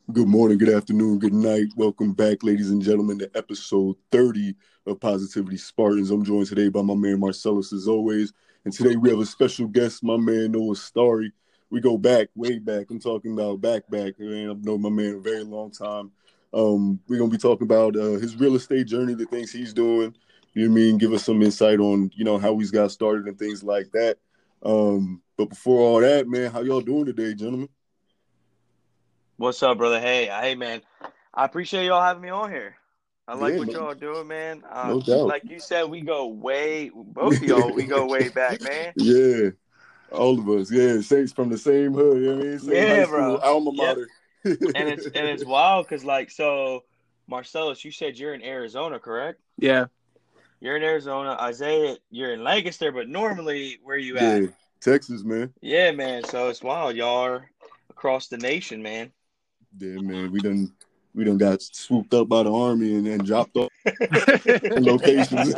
Good morning, good afternoon, good night. Welcome back, ladies and gentlemen, to episode 30 of Positivity Spartans. I'm joined today by my man Marcellus, as always. And today we have a special guest, my man Noah Starry. We go back, way back. I'm talking about back. Man, I've known my man a very long time. We're going to be talking about his real estate journey, the things he's doing. You know what I mean? Give us some insight on, how he's got started and things like that. But before all that, man, how y'all doing today, gentlemen? What's up, brother? Hey, man. I appreciate y'all having me on here. I like Yeah, what man, y'all are doing, man. no doubt. Like you said, both of y'all, we go way back, man. Yeah, all of us. Yeah, Saints from the same hood. You know what I mean, same high Yeah, school, bro. alma Yep. mater. And it's wild because Marcellus, you said you're in Arizona, correct? Yeah. You're in Arizona. Isaiah, you're in Lancaster, but normally where you at? Yeah, Texas, man. Yeah, man. So it's wild. Y'all are across the nation, man. Yeah, man. We done got swooped up by the army and then dropped off in locations.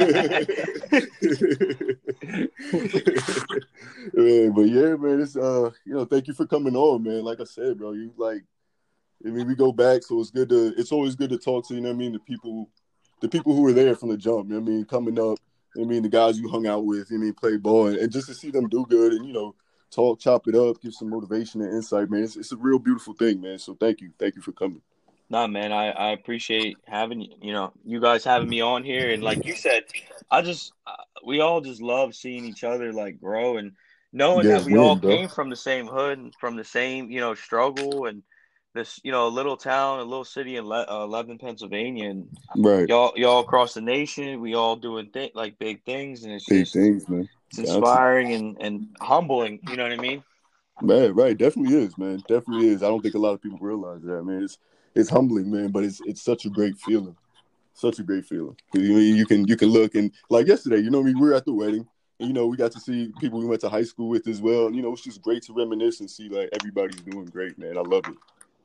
Yeah, but yeah, man. It's thank you for coming on, man. Like I said, bro, we go back, so it's always good to talk to, the people who were there from the jump, coming up, the guys you hung out with, play ball, and just to see them do good and, talk, chop it up, give some motivation and insight, man. It's a real beautiful thing, man. So thank you for coming. Nah, man, I appreciate having you guys having me on here, and like you said, we all just love seeing each other like grow and knowing Yeah, that we all win, bro. came from the same hood and from the same struggle and this little town, a little city in Lebanon, Pennsylvania, and Right. y'all across the nation, we all doing like big things, and Big things, man. it's Got to. inspiring and humbling. You know what I mean? Right. Definitely is, man. Definitely is. I don't think a lot of people realize that, man. It's humbling, man, but it's such a great feeling. Such a great feeling. You can look and like yesterday, we were at the wedding and we got to see people we went to high school with as well. And it's just great to reminisce and see like everybody's doing great, man. I love it.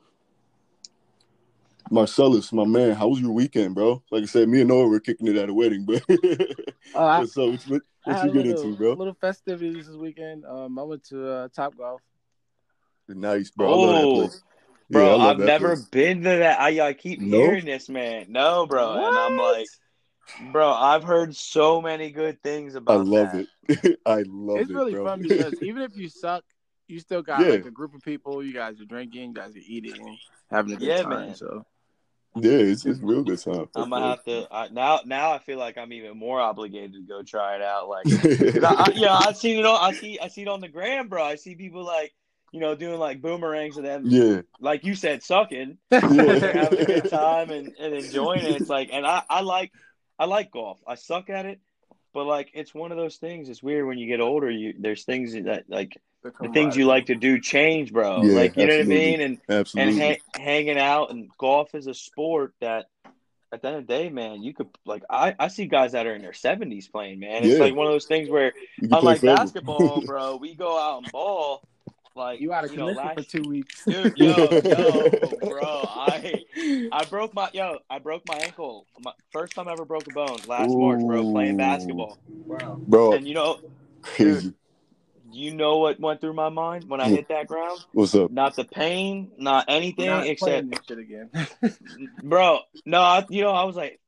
Marcellus, my man, how was your weekend, bro? Like I said, me and Noah were kicking it at a wedding, but I, what's up? I What had you a get into, bro? little festivities this weekend. I went to Top Golf. Nice, bro. I love that Oh, place. Yeah, bro, I love I've that never place. been to that. I keep No, hearing this, man. No, bro, and I'm What? like. Bro, I've heard so many good things I about love that. it. I love It's it, really bro. fun because even if you suck, you still got Yeah, like a group of people. You guys are drinking, you guys are eating, having a good Yeah, time. man. So yeah, it's real good time for I'm gonna sure. have to now I feel like I'm even more obligated to go try it out. Like, cause I seen it on I see it on the gram, bro. I see people like doing like boomerangs and then Yeah, like you said sucking, yeah. and they're having a good time and enjoying it. It's like, and I like golf. I suck at it, but like it's one of those things. It's weird when you get older. There's things that like the the things you camaraderie. like to do change, bro. Yeah, Like you know what I absolutely. mean, and Absolutely. hanging out and golf is a sport that at the end of the day, man, you could like I see guys that are in their 70s playing, man. It's Yeah, like one of those things where you can play unlike forever. basketball, bro, we go out and ball like, You out of commission for last 2 weeks. dude, yo, bro, I broke my ankle. My first time I ever broke a bone last March, bro, playing Ooh, basketball. Wow. bro, And dude, crazy. you know what went through my mind when I hit that ground? What's up? Not the pain, not anything Not playing except, this shit again. bro. No, I was like,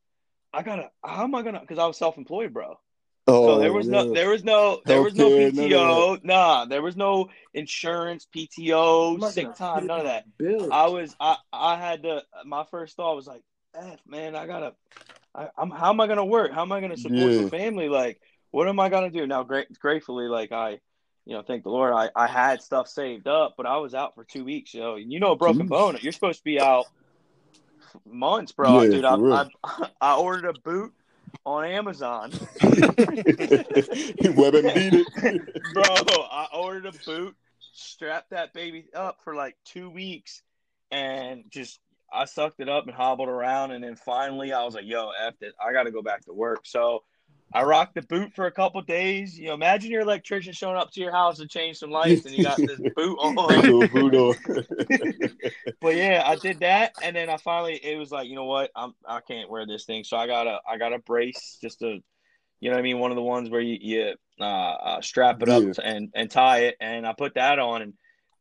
how am I gonna? Because I was self-employed, bro. So there Oh was no, no, there was no, there was no healthcare, none of that. PTO. Nah, there was no insurance, PTO, I'm not sick gonna time, pay none of my that. bills. I had to. My first thought was like, man, how am I gonna work? How am I gonna support the Yeah. family? Like, what am I gonna do now? Gratefully, like thank the Lord, I had stuff saved up, but I was out for 2 weeks. A broken Jeez. bone, you're supposed to be out months, bro. Yeah, Dude, for real. I ordered a boot on Amazon. WebMD'd it. Bro, I ordered a boot, strapped that baby up for like 2 weeks, and just I sucked it up and hobbled around. And then finally, I was like, yo, F it. I got to go back to work. So I rocked the boot for a couple days. Imagine your electrician showing up to your house to change some lights and you got this boot on. So boot on. But yeah, I did that, and then it was like, you know what, I can't wear this thing, so I got a brace, just to, what I mean, one of the ones where you strap it up Yeah. and tie it, and I put that on, and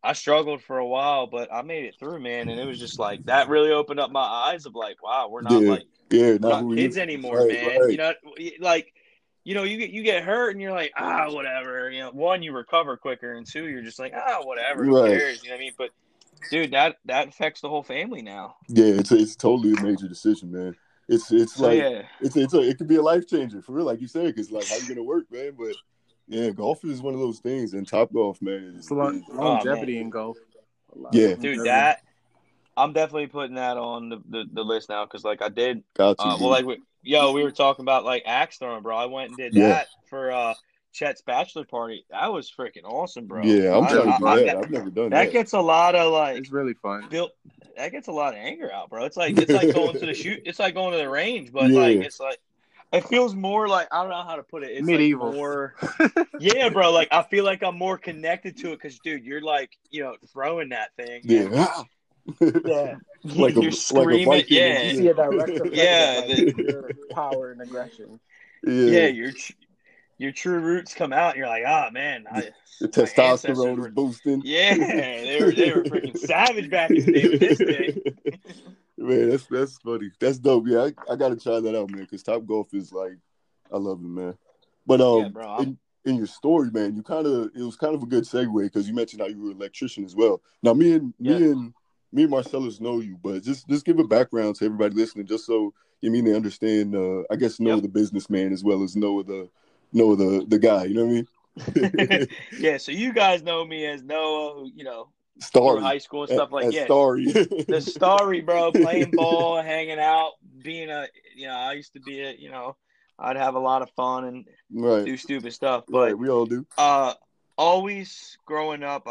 I struggled for a while, but I made it through, man. And it was just like that really opened up my eyes of like, wow, we're not Yeah, like yeah, we're not not who we used kids to be. anymore, Right, man. right. Like, you get hurt and you're like, whatever. One, you recover quicker, and two, you're just like, whatever, who Right. cares? You know what I mean? But dude, that affects the whole family now. Yeah, it's totally a major decision, man. It's So like yeah, it could be a life changer for real, like you said, because like how you gonna work, man. But yeah, golf is one of those things, and Top Golf, man, It's is oh man, longevity in golf. A lot of yeah, dude, longevity. I'm definitely putting that on the list now because like I did, got to, well, dude. like we were talking about like axe throwing, bro. I went and did Yeah, that for Chet's bachelor party. That was freaking awesome, bro. yeah, I'm trying Really to do fun. that. I've never done That that. gets a lot of like It's really fun. built. That gets a lot of anger out, bro. It's like going to the shoot. It's like going to the range, but like Yeah, it's like it feels more like I don't know how to put it. It's Medieval. like more, yeah, bro. Like I feel like I'm more connected to it because, dude, you're like throwing that thing, and yeah, yeah, like a you're screaming, Viking. yeah, You see a direct effect yeah, of like your power and aggression. yeah. Yeah, Your true roots come out, and you're like, man, the my ancestors testosterone is were, boosting. yeah, they were freaking savage back in the day with this thing. Man, that's funny. That's dope. Yeah, I gotta try that out, man. Because Top Golf is like, I love it, man. But Yeah, bro. in your story, man, it was kind of a good segue because you mentioned how you were an electrician as well. Now, Yeah. me and Marcellus know you, but just give a background to everybody listening, just so they understand. I guess know Yep. the businessman as well as know the guy. You know what I mean? Yeah, so you guys know me as Noah, who, through Starry high school and stuff like as yeah. Starry. The story, bro, playing ball, hanging out, being I used to be I'd have a lot of fun and Right, do stupid stuff. right. But We all do. always growing up,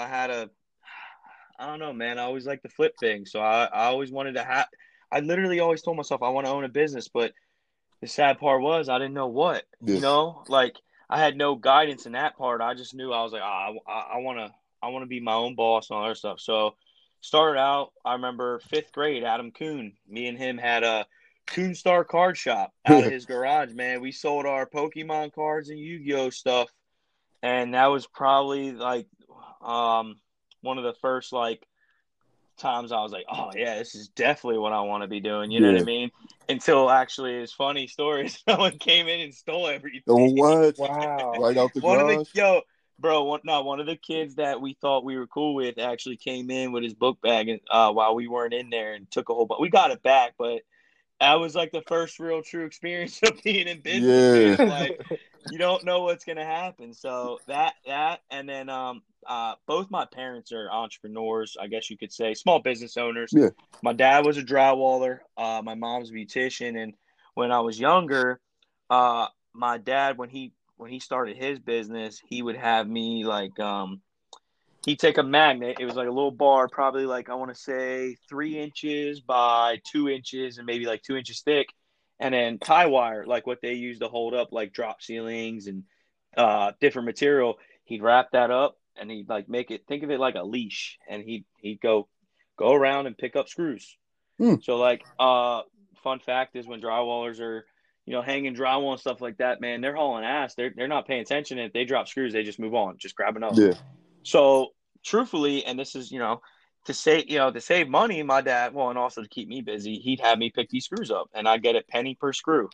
I don't know, man. I always liked to flip things. So I always wanted to I literally always told myself I want to own a business. But the sad part was I didn't know what, Yes. like I had no guidance in that part. I just knew I was like, I want to be my own boss and all that stuff. So started out, I remember 5th grade, Adam Kuhn, me and him had a Kuhn Star card shop out of his garage, man. We sold our Pokemon cards and Yu-Gi-Oh stuff. And that was probably like one of the first like times I was like, oh yeah, this is definitely what I want to be doing. You know what I Yeah. mean? Until actually, it's funny story. Someone came in and stole everything. Oh, what? Wow. Right out the One of garage? one of the kids that we thought we were cool with actually came in with his book bag and while we weren't in there and took a whole bunch. We got it back, but that was like the first real true experience of being in business, Yeah. man. Like you don't know what's gonna happen. So that and then both my parents are entrepreneurs, I guess you could say, small business owners. Yeah. My dad was a drywaller. My mom's a beautician, and when I was younger, my dad when he started his business, he would have me like he'd take a magnet. It was like a little bar, probably like I want to say 3 inches by 2 inches and maybe like 2 inches thick, and then tie wire, like what they use to hold up like drop ceilings and different material. He'd wrap that up and he'd like think of it like a leash, and he'd go around and pick up screws. So like fun fact is when drywallers are hanging drywall and stuff like that, man, they're hauling ass. They're not paying attention. If they drop screws, they just move on, just grab another. Yeah. So truthfully, and this is to save money, my dad, well, and also to keep me busy, he'd have me pick these screws up, and I get a penny per screw.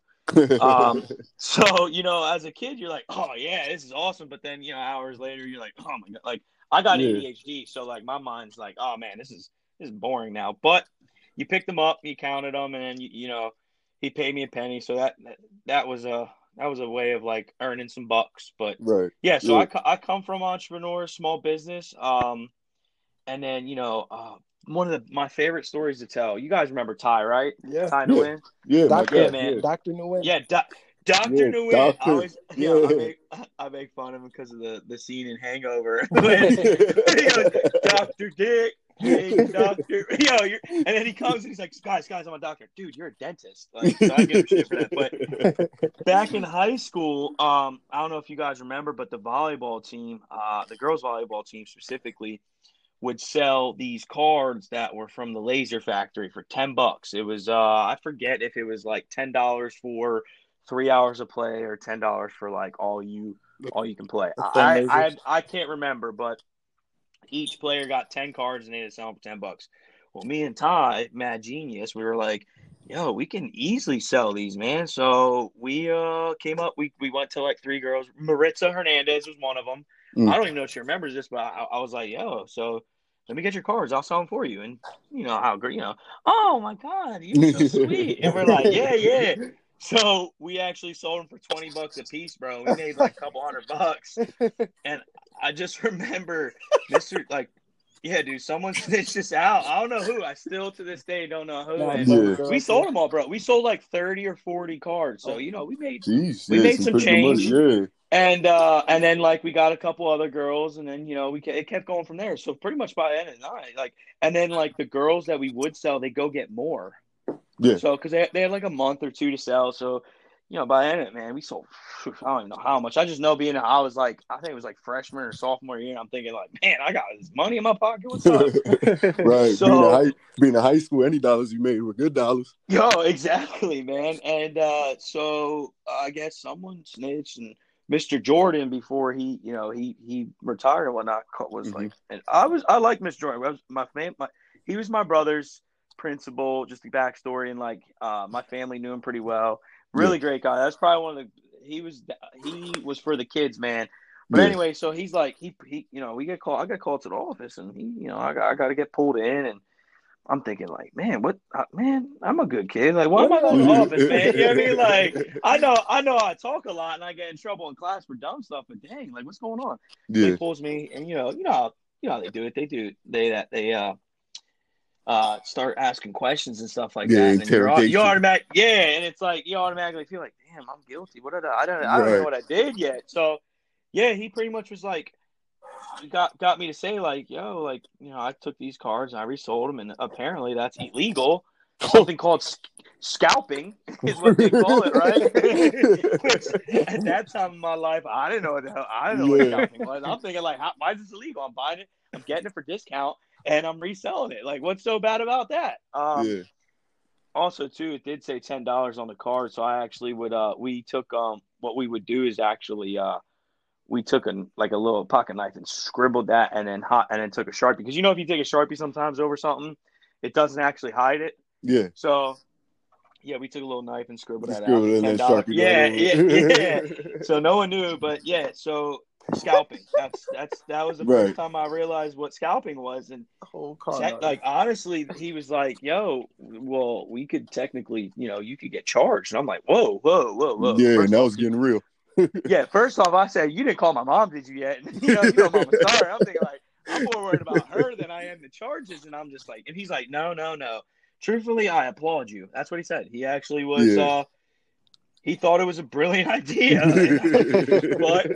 So as a kid, you're like, oh yeah, this is awesome, but then hours later, you're like, oh my god, like I got ADHD, so like my mind's like, oh man, this is boring now. But you picked them up, you counted them, and then he paid me a penny, so that was a way of like earning some bucks. But right. yeah, so I come from entrepreneurs, small business, and then one of my favorite stories to tell. You guys remember Ty, right? Yeah. Ty Nguyen. Yeah, Doctor, man. Dr. Nguyen. Yeah, Dr. Nguyen. Doctor. I always, I make fun of him because of the scene in Hangover. He goes, Dr. Dick. Hey, doctor, and then he comes and he's like, guys, I'm a doctor. Dude, you're a dentist. Like, so I give him shit for that. But back in high school, I don't know if you guys remember, but the volleyball team, the girls volleyball team specifically, would sell these cards that were from the Laser Factory for $10. It was I forget if it was like $10 for 3 hours of play or $10 for like all you can play. I can't remember, but Each player got 10 cards and they had to sell them for $10. Well, me and Ty, mad genius, we were like, yo, we can easily sell these, man. So we came up, we went to like 3 girls. Maritza Hernandez was one of them. I don't even know if she remembers this, but I was like, yo, so let me get your cards. I'll sell them for you. And you know how great, oh my God, you're so sweet. And we're like, yeah. So we actually sold them for $20 a piece, bro. We made like a couple $100. And I just remember Mr. like, yeah, dude, someone snitched this out. I don't know who. I still to this day don't know who. And we sold them all, bro. We sold like 30 or 40 cards. So, we made some change. Yeah. And then like we got a couple other girls, and then it kept going from there. So pretty much by the end of the night, like, and then like the girls that we would sell, they go get more. Yeah. So because they had like a month or 2 to sell, so by the end of it, man, we sold. I don't even know how much. I just know I was like, I think it was like freshman or sophomore year. And I'm thinking like, man, I got this money in my pocket. What's up? Right. So being in high school, any dollars you made were good dollars. Yo, exactly, man. And so I guess someone snitched, and Mr. Jordan, before he retired and whatnot, was like, and I like Mr. Jordan. He was my brother's principal. Just the backstory, and like my family knew him pretty well. Really great guy. That's probably one of the. He was for the kids, man. But anyway, so he's like he we get called. I got called to the office, and I got to get pulled in, and I'm thinking like, man, I'm a good kid. Like, why am I going to the office, man? You know what I mean? Like, I know I talk a lot and I get in trouble in class for dumb stuff, but dang, like, what's going on? Yeah. He pulls me, and you know how they do it. They start asking questions and stuff like that. And you automatically, and it's like you automatically feel like, damn, I'm guilty. What did I don't know what I did yet. So yeah, he pretty much was like, got me to say like, yo, like, I took these cards and I resold them, and apparently that's illegal. Something called scalping is what they call it, right? Which at that time in my life, I didn't know what the hell. I didn't know what scalping was. I'm thinking like, why is this illegal? I'm buying it, I'm getting it for discount, and I'm reselling it. Like, what's so bad about that? Also, too, it did say $10 on the card, so I actually would we took what we would do is actually we took a little pocket knife and scribbled that, and then took a Sharpie, because if you take a Sharpie sometimes over something, it doesn't actually hide it. Yeah. So yeah, we took a little knife and scribbled that out. $10. Yeah. So no one knew, but yeah. So scalping. That was the first time I realized what scalping was, and like honestly, he was like, "Yo, well, we could technically, you could get charged." And I'm like, "Whoa." Yeah, and that was getting real. Yeah, first off, I said, you didn't call my mom, did you yet? And, mama's sorry. I'm thinking like, I'm more worried about her than I am the charges. And I'm just like, and he's like, no. Truthfully, I applaud you. That's what he said. He actually was, he thought it was a brilliant idea. But,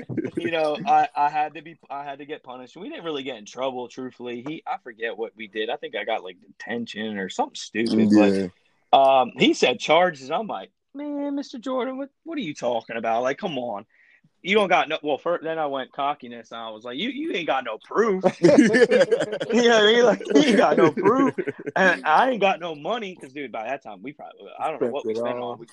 I had to get punished. We didn't really get in trouble, truthfully. I forget what we did. I think I got like detention or something stupid. Yeah. But he said charges. I'm like, man, Mr. Jordan, what are you talking about? Like, come on. You don't got no. Well, then I went cockiness, and I was like, "You ain't got no proof." You know what I mean? Like, you ain't got no proof, and I ain't got no money because, dude, by that time we probably I don't know what we spent on.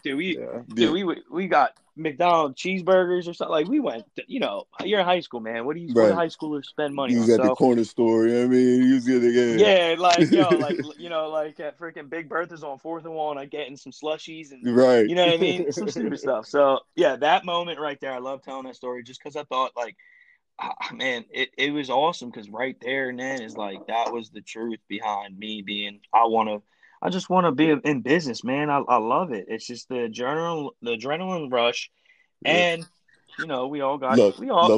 We got McDonald's cheeseburgers or something. Like, we went. You're in high school, man. What do high schoolers spend money on? He was at the corner store. I mean, he was getting like at freaking Big Bertha's on 4th and 1, like getting some slushies and you know what I mean, some stupid stuff. So yeah, that moment right there, I love telling that story just because I thought like, man, it was awesome, because right there and then is like, that was the truth behind me being, I just want to be in business, man. I love it. It's just the adrenaline rush, and we all got a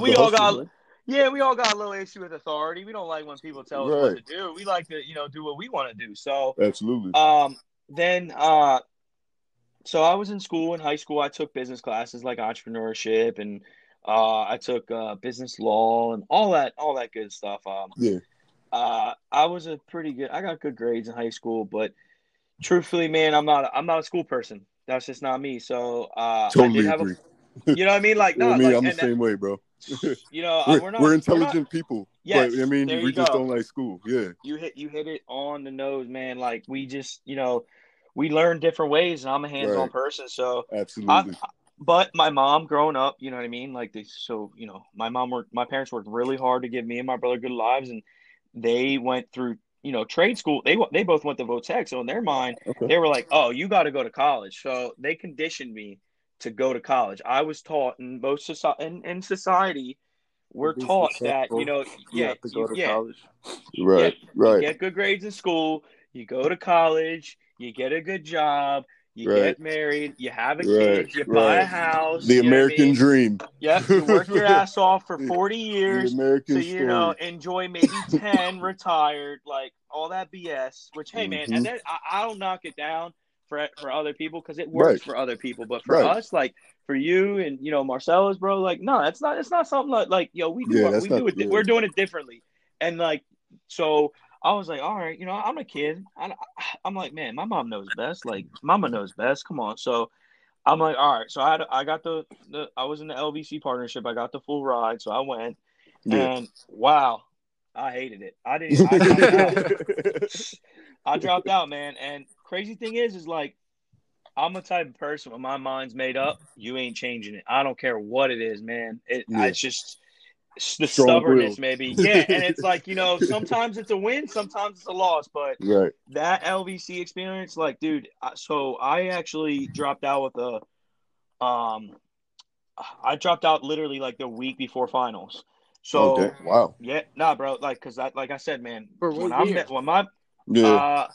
little issue with authority. We don't like when people tell us what to do. We like to do what we want to do. So absolutely. So I was in high school. I took business classes like entrepreneurship, and I took business law and all that good stuff. I got good grades in high school, but truthfully, man, I'm not a school person. That's just not me. So totally agree. You know what I mean? Like, no, I'm the same way, bro. We're intelligent people. Yes, but I mean, we just don't like school. Yeah, you hit it on the nose, man. Like, we just we learn different ways, and I'm a hands-on person, so absolutely. But my mom growing up, you know what I mean? Like my parents worked really hard to give me and my brother good lives, and they went through, trade school. They both went to Votech, so in their mind, Okay. they were like, "Oh, you got to go to college." So they conditioned me to go to college. I was taught in in society, we're Be taught that, successful. You have to go to college. yeah, Right. you Right. get good grades in school, you go to college, you get a good job, you Right. get married, you have a Right. kid, you buy a Right. house, The you know what I American mean? dream. Yep, you work your ass off for 40 The years to, American story. enjoy maybe 10 retired, like all that BS, which, hey, man, Hmm. and then I don't knock it down for other people because it Right. works for other people. But for Right. us, like for you and, Marcellus, bro, like, no, it's not something like, Yeah, that's we not. do it, Yeah. we're doing it differently. And like, so I was like, all right, I'm a kid. I'm like, man, my mom knows best. Like, mama knows best. Come on. So I'm like, all right. So I got I was in the LVC partnership. I got the full ride. So I went, Yeah. and wow, I hated it. I dropped out. I dropped out, man. And crazy thing is like, I'm a type of person when my mind's made up, you ain't changing it. I don't care what it is, man. Yeah. It's just the Strong stubbornness, will. maybe. Yeah, and it's like, sometimes it's a win, sometimes it's a loss. But Right. that LVC experience, like, dude, so I actually dropped out with um, I dropped out literally like the week before finals. Okay. So Wow. yeah, nah, bro, like, cause like I said, man, For when what I year? met when my Yeah. uh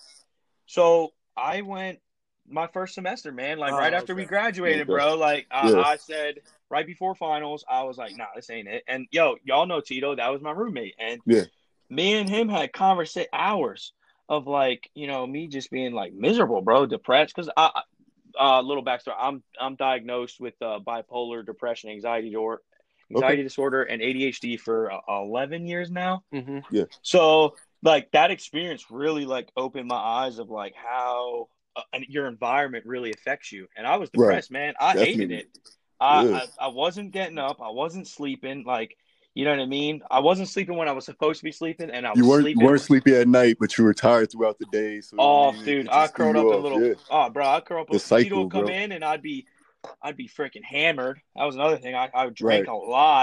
so I went my first semester, man, like right after we Okay. graduated, Okay. bro. Like Yeah. I said right before finals, I was like, nah, this ain't it. And y'all know Tito, that was my roommate. And Yeah. me and him had hours of like, me just being like miserable, bro, depressed. Cause little backstory, I'm diagnosed with bipolar depression, Okay. anxiety disorder, and ADHD for 11 years now. Mm-hmm. Yeah. So like that experience really like opened my eyes of like how your environment really affects you. And I was Right. depressed, man. I hated Definitely. it. Yeah. I wasn't getting up. I wasn't sleeping. Like, you know what I mean? I wasn't sleeping when I was supposed to be sleeping, and I You was sleeping. weren't sleepy at night, but you were tired throughout the day. So I Off, mean, dude. it I just threw curled you up in off. little. Yeah. Oh, bro, I curl The up. Tito cycle, would come bro. in, and I'd be freaking hammered. That was another thing. I drank Right. a lot,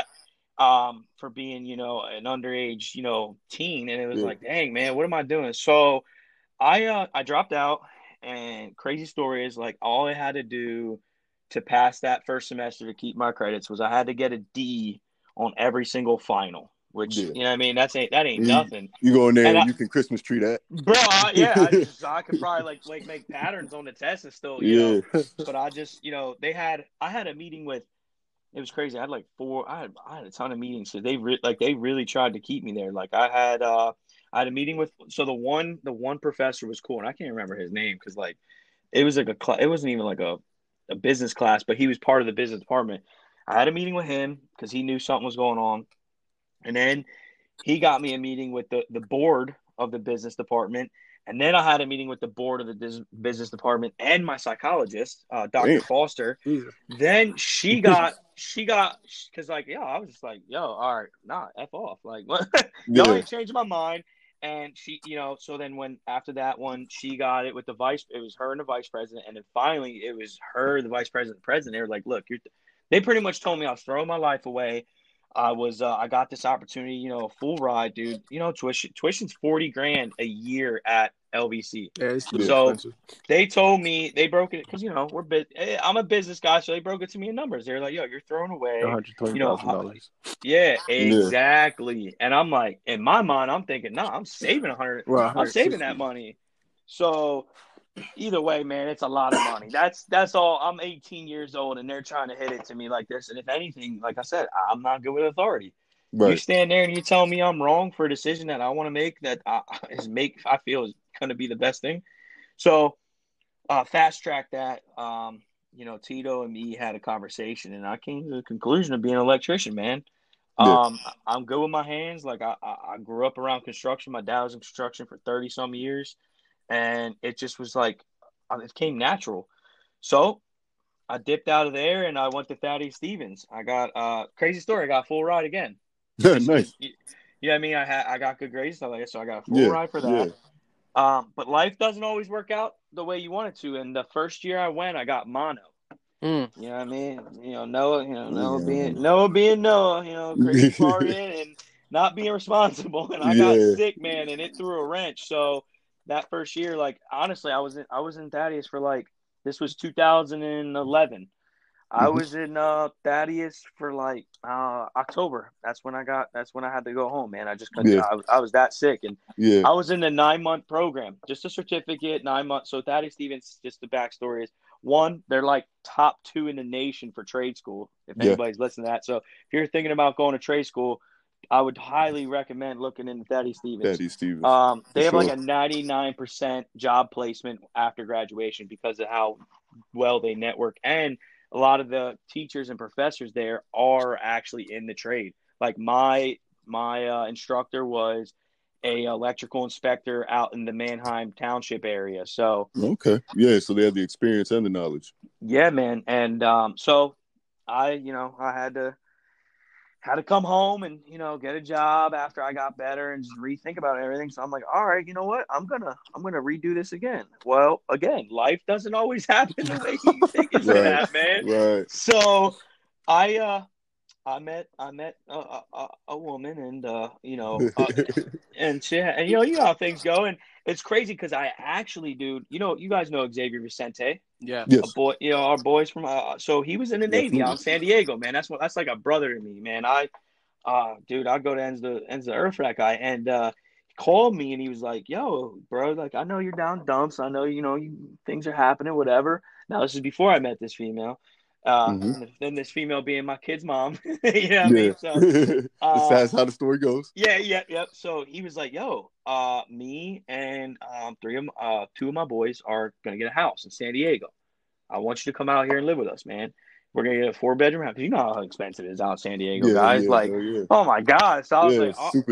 for being, an underage, teen, and it was Yeah. like, dang, man, what am I doing? So I dropped out, and crazy story is like all I had to do to pass that first semester to keep my credits was I had to get a D on every single final, which, Yeah. you know what I mean? That ain't You, nothing. you go in there And and you can Christmas tree that. bro, yeah, I could probably like make patterns on the test and still, Yeah. but I just, I had a meeting with, it was crazy. I had like I had a ton of meetings because they really tried to keep me there. Like I had a meeting with, so the one professor was cool, and I can't remember his name because like it was like it wasn't even like a business class, but he was part of the business department. I had a meeting with him because he knew something was going on, and then he got me a meeting with the board of the business department. And then I had a meeting with the board of the business department and my psychologist, Dr. Damn. Foster. Jesus. Then because like, I was just like, yo, all right, nah, F off. Like, what? Y'all Yeah. ain't changing my mind. And she, so then when after that one, she got it with it was her and the vice president. And then finally it was her, the vice president, the president. They were like, look, they pretty much told me I was throwing my life away. I got this opportunity, full ride, dude. Tuition's 40 grand a year at LVC. Yeah, it's still Yeah. So expensive. they told me, they broke it because, I'm a business guy, so they broke it to me in numbers. They're like, yo, you're throwing away, $120,000. yeah, Yeah. exactly. And I'm like, in my mind, I'm thinking, no, I'm saving 100. Well, I'm saving 160. that money. So either way, man, it's a lot of money. That's all. I'm 18 years old, and they're trying to hit it to me like this. And if anything, like I said, I'm not good with authority. You Right. stand there and you tell me I'm wrong for a decision that I want to make I feel is going to be the best thing. So fast track that. Tito and me had a conversation, and I came to the conclusion of being an electrician, man. Yeah. I'm good with my hands. Like I grew up around construction. My dad was in construction for 30 some years, and it just was like it came natural. So I dipped out of there and I went to Thaddeus Stevens. I got crazy story. I got full ride again. Just Nice. because you know what I mean. I got good grades, stuff like that, so I got a full Yeah. ride for Yeah. that. But life doesn't always work out the way you want it to. And the first year I went, I got mono. Mm. You know what I mean? Noah being Noah, crazy partying and not being responsible. And I got Yeah. sick, man, and it threw a wrench. So that first year, like honestly, I was in Thaddeus for like this was 2011. I Hmm. was in Thaddeus for like October. That's when I had to go home, man. I just couldn't. Yeah. I was that sick, and Yeah. I was in the 9-month program, just a certificate, 9 months. So Thaddeus Stevens, just the backstory is one, they're like top 2 in the nation for trade school. If Yeah. anybody's listening to that, so if you're thinking about going to trade school, I would highly recommend looking into Thaddeus Stevens. Thaddeus Stevens, for They have like sure. a 99% job placement after graduation because of how well they network, and a lot of the teachers and professors there are actually in the trade. Like my instructor was a electrical inspector out in the Manheim Township area. So Okay. Yeah. So they have the experience and the knowledge. yeah, man. And so I had to come home and get a job after I got better and just rethink about everything. So I'm like, all right, you know what? I'm gonna redo this again. Well, again, life doesn't always happen the way you think it's gonna Right. happen, man. Right. So I met a woman, and and you know how things go, and it's crazy because I actually, dude, you guys know Xavier Vicente, Yeah. a Yes. boy, our boys from so he was in the Navy out Absolutely. in San Diego, man. That's like a brother to me, man. Dude, I go to ends the earth for that guy, and he called me and he was like, "Yo, bro, like I know you're down dumps. I know things are happening, whatever." Now this is before I met this female, Hmm. and then this female being my kid's mom. You know what I Yeah. mean? So, uh, That's how the story goes. yeah, yeah, yep. So he was like, "Yo, me and two of my boys are gonna get a house in San Diego. I want you to come out here and live with us, man. We're gonna get a 4-bedroom house. 'Cause you know how expensive it is out in San Diego, Yeah. guys. Yeah. Like, Hell yeah. oh my god!" So I was Yeah. like, Super.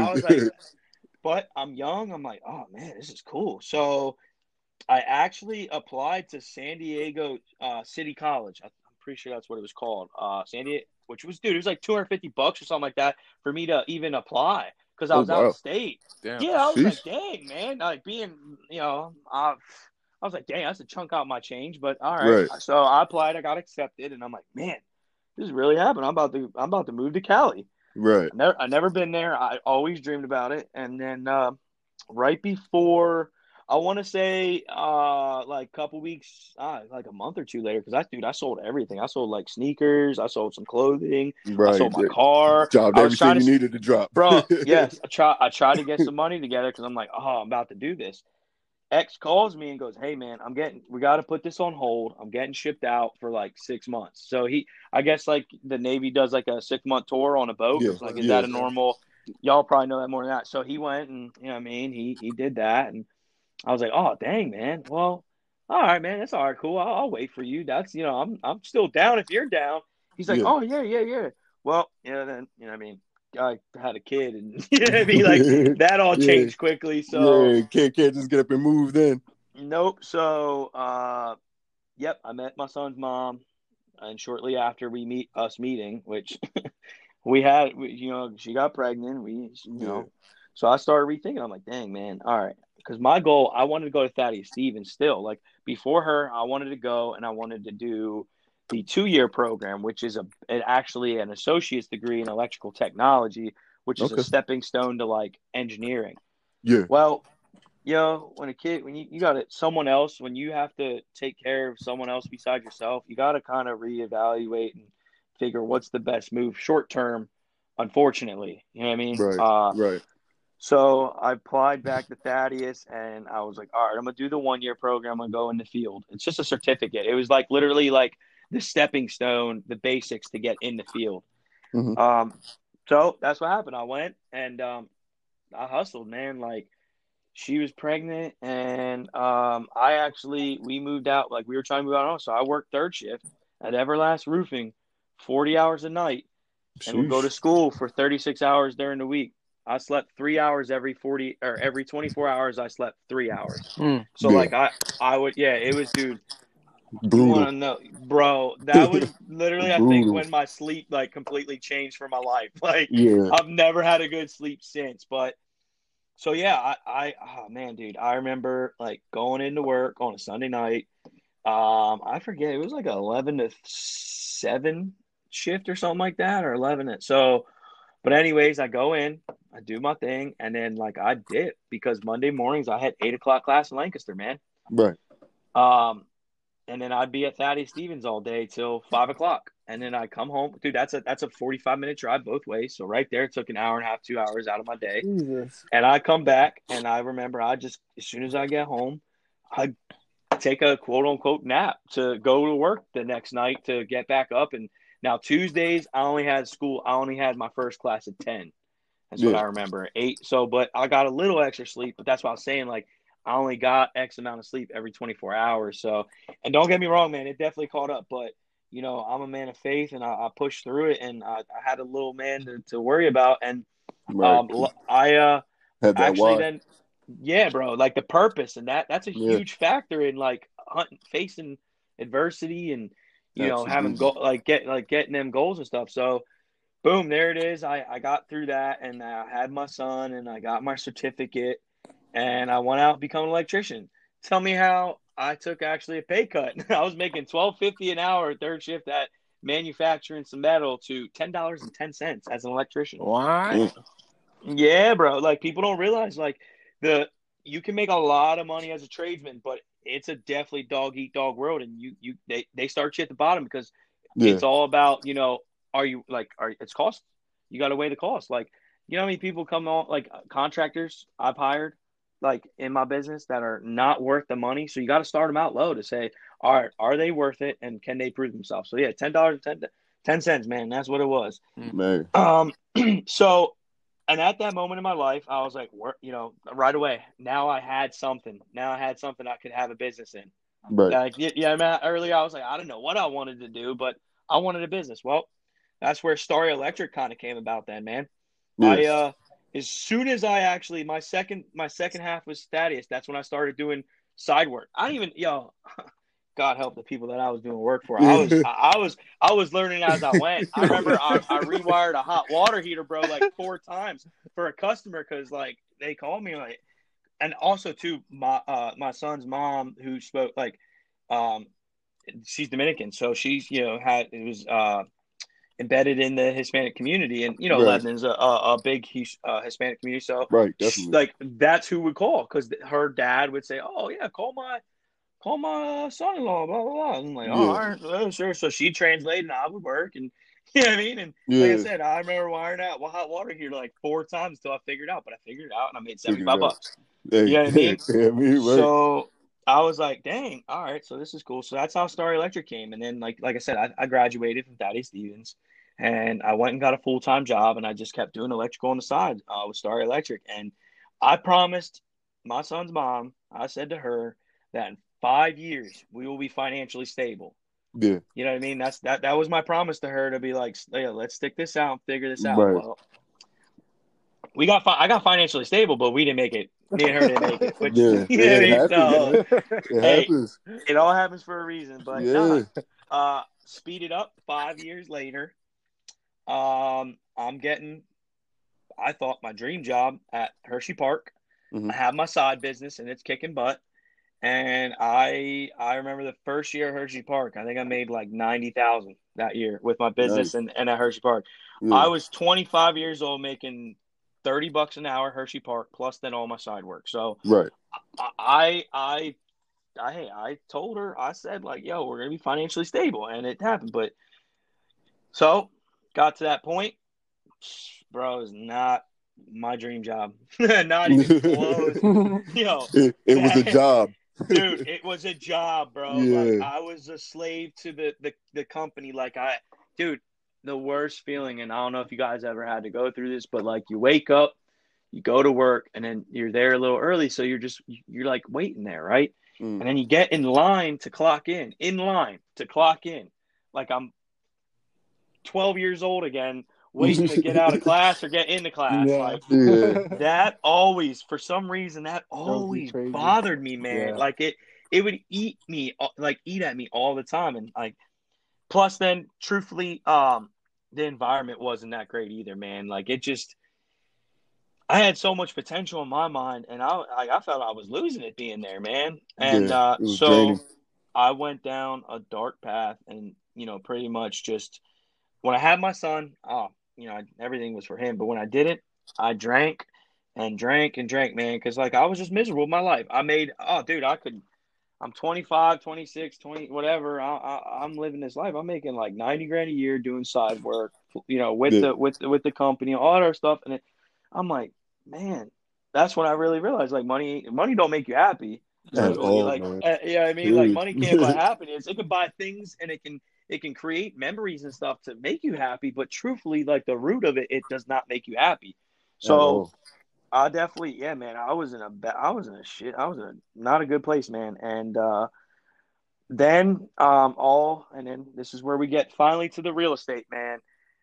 but I'm young. I'm like, oh man, this is cool. So I actually applied to San Diego City College. I'm pretty sure that's what it was called. San Diego, which was, dude, it was like $250 or something like that for me to even apply because I Oh was out of wow. state. Damn. Yeah, I was like, Sheesh. dang, man, like being, I was like, dang, that's a chunk out my change. But all right, Right. so I applied, I got accepted, and I'm like, man, this is really happening. I'm about to move to Cali. Right. I never been there. I always dreamed about it, and then right before, I want to say like a couple weeks, like a month or two later, because I sold everything. I sold like sneakers, I sold some clothing, I Right. sold my car. Dropped I was everything trying you to, needed to drop. bro. Yes, I tried to get some money together because I'm like, oh, I'm about to do this. X calls me and goes, "Hey man, we got to put this on hold. I'm getting shipped out for like 6 months." So I guess like the Navy does like a 6-month tour on a boat. Yeah. It's like, is Yeah. that a normal? Y'all probably know that more than that. So he went and what I mean, he did that, and I was like, "Oh dang man, well, all right man, that's all right, cool. I'll wait for you. That's I'm still down if you're down." He's like, Yeah. "Oh yeah, yeah, yeah." Well, then what I mean, I had a kid, and you know what I mean, like that all Yeah. changed quickly. So Yeah. Can't just get up and move then. nope. So, yep, I met my son's mom, and shortly after us meeting, which she got pregnant. Yeah. So I started rethinking. I'm like, dang man, all right, because my goal, I wanted to go to Thaddeus Stevens still. Like before her, I wanted to go and I wanted to do the 2-year program, which is actually an associate's degree in electrical technology, which is a Okay. stepping stone to like engineering. Yeah. Well, when you got it, someone else, when you have to take care of someone else besides yourself, you got to kind of reevaluate and figure what's the best move short term, unfortunately. You know what I mean? Right. Right. So I applied back to Thaddeus and I was like, all right, I'm going to do the 1-year program. I'm going to go in the field. It's just a certificate. It was like literally like the stepping stone, the basics to get in the field. Hmm. Um, so that's what happened. I went and I hustled, man. Like, she was pregnant, and we moved out. Like we were trying to move out, so I worked third shift at Everlast Roofing, 40 hours a night, and would go to Sheesh. school for 36 hours during the week. I slept 3 hours every 40 or every 24 hours. I slept 3 hours. Mm. So Yeah. like I would, yeah, it was, dude. You want Brutal. to know, bro? That was literally, I think, Brutal. when my sleep like completely changed for my life. Like Yeah. I've never had a good sleep since, but. So yeah, oh man, dude, I remember like going into work on a Sunday night, I forget. It was like 11 to 7 shift or something like that, or 11. So, but anyways, I go in, I do my thing, and then like I dip because Monday mornings I had 8 o'clock class in Lancaster, man. Right. Um, and then I'd be at Thaddeus Stevens all day till 5 o'clock, and then I come home, dude. That's a 45-minute drive both ways. So right there, it took an hour and a half, 2 hours out of my day. Jesus. And I come back, and I remember I just as soon as I get home, I take a quote unquote nap to go to work the next night to get back up. And now Tuesdays, I only had school. I only had my first class at 10. That's what Yeah. I remember. 8. So, but I got a little extra sleep, but that's what I was saying. Like, I only got X amount of sleep every 24 hours. So, and don't get me wrong, man, it definitely caught up. But, you know, I'm a man of faith and I pushed through it, and I had a little man to worry about. And Right. I Have that actually why. then, yeah, bro, like the purpose, and that's a Yeah. huge factor in like facing adversity and, you know, having Absolutely. getting them goals and stuff. So boom, there it is. I got through that, and I had my son, and I got my certificate, and I went out and become an electrician. Tell me how I took actually a pay cut. I was making $12.50 an hour third shift at manufacturing some metal to $10.10 as an electrician. What? Mm. Yeah, bro. Like people don't realize like the you can make a lot of money as a tradesman, but it's a definitely dog eat dog world, and they start you at the bottom because Yeah. it's all about, you know, it's cost. You got to weigh the cost. Like, you know how many people come on, like contractors I've hired like in my business that are not worth the money. So you got to start them out low to say, all right, are they worth it, and can they prove themselves? So yeah, $10.10, man. That's what it was. Man. So, and at that moment in my life, I was like, you know, right away. Now I had something. Now I had something I could have a business in. Right. Like, yeah, man. Earlier, I was like, I don't know what I wanted to do, but I wanted a business. Well, that's where Starry Electric kind of came about. Then, man. Yeah. As soon as I actually my second half was Thaddeus. That's when I started doing side work. I didn't even God help the people that I was doing work for. I was learning as I went. I remember I rewired a hot water heater, bro, like 4 times for a customer because like they called me like, and also too my son's mom who spoke like, um, she's Dominican, so she's, you know, had it was embedded in the Hispanic community, and you know Right. Lebanon's a big Hispanic community, so Right. Definitely. like that's who would call because her dad would say, oh yeah, call my son-in-law, blah blah blah. And I'm like, oh, Yeah. all right, well, sure. So she translated, and I would work, and you know what I mean. And like I Yeah. said, I remember wiring out hot water here like 4 times until I figured it out. But I figured it out, and I made Figured 75 it out. bucks. Hey. You know what I mean? Yeah, me, right. So I was like, dang, all right, so this is cool. So that's how Star Electric came. And then like I said, I graduated from Thaddeus Stevens, and I went and got a full-time job, and I just kept doing electrical on the side with Star Electric. And I promised my son's mom, I said to her that in 5 years we will be financially stable. Yeah. You know what I mean? That was my promise to her, to be like, yeah, let's stick this out, figure this out. Right. Well, I got financially stable, but we didn't make it. Me and her didn't make it. Which, Yeah. you know what I It mean? happens, So man. It hey, happens. it all happens for a reason. But Yeah. speed it up. 5 years later, I'm getting, I thought, my dream job at Hershey Park. Mhm. I have my side business, and it's kicking butt. And I remember the first year at Hershey Park, I think I made like 90,000 that year with my business Nice. and at Hershey Park. Yeah. I was 25 years old making $30 an hour at Hershey Park, plus then all my side work. So Right. I told her, I said like, yo, we're gonna be financially stable, and it happened. But so got to that point, bro, it's not my dream job. Not even close. Yo, It was a job. dude, it was a job, bro. Like Yeah. I was a slave to the company. Like dude, the worst feeling, and I don't know if you guys ever had to go through this, but like you wake up, you go to work, and then you're there a little early, so you're like waiting there, right? Mm. And then you get in line to clock in like I'm 12 years old again, waiting to get out of class or get into class. Yeah. Like Yeah. that always, for some reason, that always crazy. bothered me, man. Yeah. Like it would eat at me all the time. And like, plus then truthfully, the environment wasn't that great either, man. Like it just, I had so much potential in my mind, and I felt I was losing it being there, man. And Yeah. It was draining. I went down a dark path, and pretty much just when I had my son, everything was for him. But when I didn't, I drank and drank and drank, man, because like I was just miserable with my life. Dude, I'm 25, 26, 20, whatever. I'm living this life. I'm making like 90 grand a year doing side work, with Yeah. the company, all that other stuff. And I'm like, man, that's when I really realized like money don't make you happy. At Truthfully, all, like, man. I mean, like Period. money can't buy happiness. It can buy things, and it can create memories and stuff to make you happy. But truthfully, like the root of it, it does not make you happy. At So all. I definitely, yeah, man. I was in a not a good place, man. And then this is where we get finally to the real estate, man.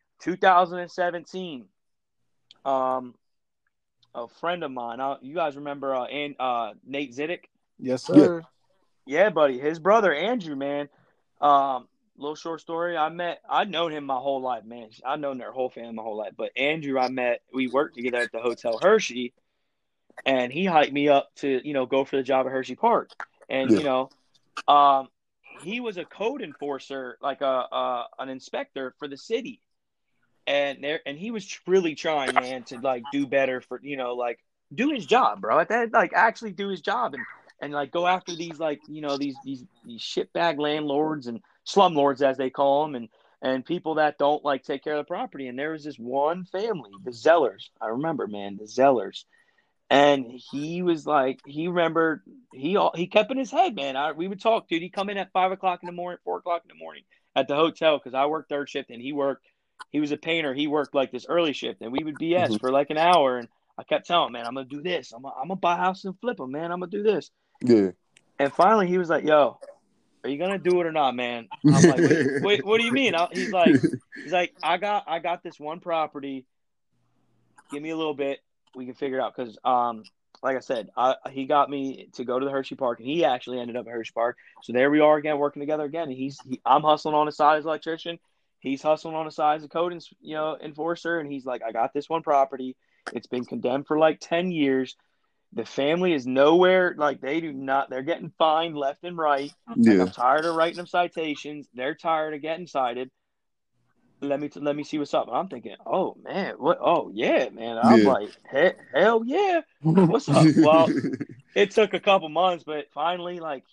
2017. Um, a friend of mine, you guys remember Nate Ziddick? Yes, Yeah. sir. Yeah, buddy. His brother Andrew, man. Little short story. I'd known him my whole life, man. I've known their whole family my whole life. But Andrew, we worked together at the Hotel Hershey, and he hyped me up to, go for the job at Hershey Park. And, Yeah. He was a code enforcer, like an inspector for the city. And he was really trying, man, to like do better for, like do his job, bro. Like actually do his job and like go after these like, these shitbag landlords and slumlords as they call them, and people that don't like take care of the property. And there was this one family, the Zellers. I remember, man, the Zellers. And he was like, he remembered, he kept in his head, man. We would talk, dude. He'd come in at 5 o'clock in the morning, 4 o'clock in the morning at the hotel because I worked third shift and he was a painter. He worked like this early shift, and we would BS Mhm. for like an hour. And I kept telling him, man, I'm gonna do this. I'm gonna buy a house and flip them, man. I'm gonna do this. Yeah. And finally, he was like, "Yo, are you gonna do it or not, man?" I'm like, What do you mean?" He's like, I got this one property. Give me a little bit. We can figure it out because like I said, he got me to go to the Hershey Park, and he actually ended up at Hershey Park. So there we are again, working together again. And I'm hustling on the side as an electrician. He's hustling on the side as a code, enforcer. And he's like, I got this one property. It's been condemned for like 10 years. The family is nowhere. Like they do not. They're getting fined left and right. Like Yeah. I'm tired of writing them citations. They're tired of getting cited. Let me see what's up. And I'm thinking, oh man, what? Oh yeah, man. I'm Yeah. like, hell yeah, what's up? Well, it took a couple months, but finally, like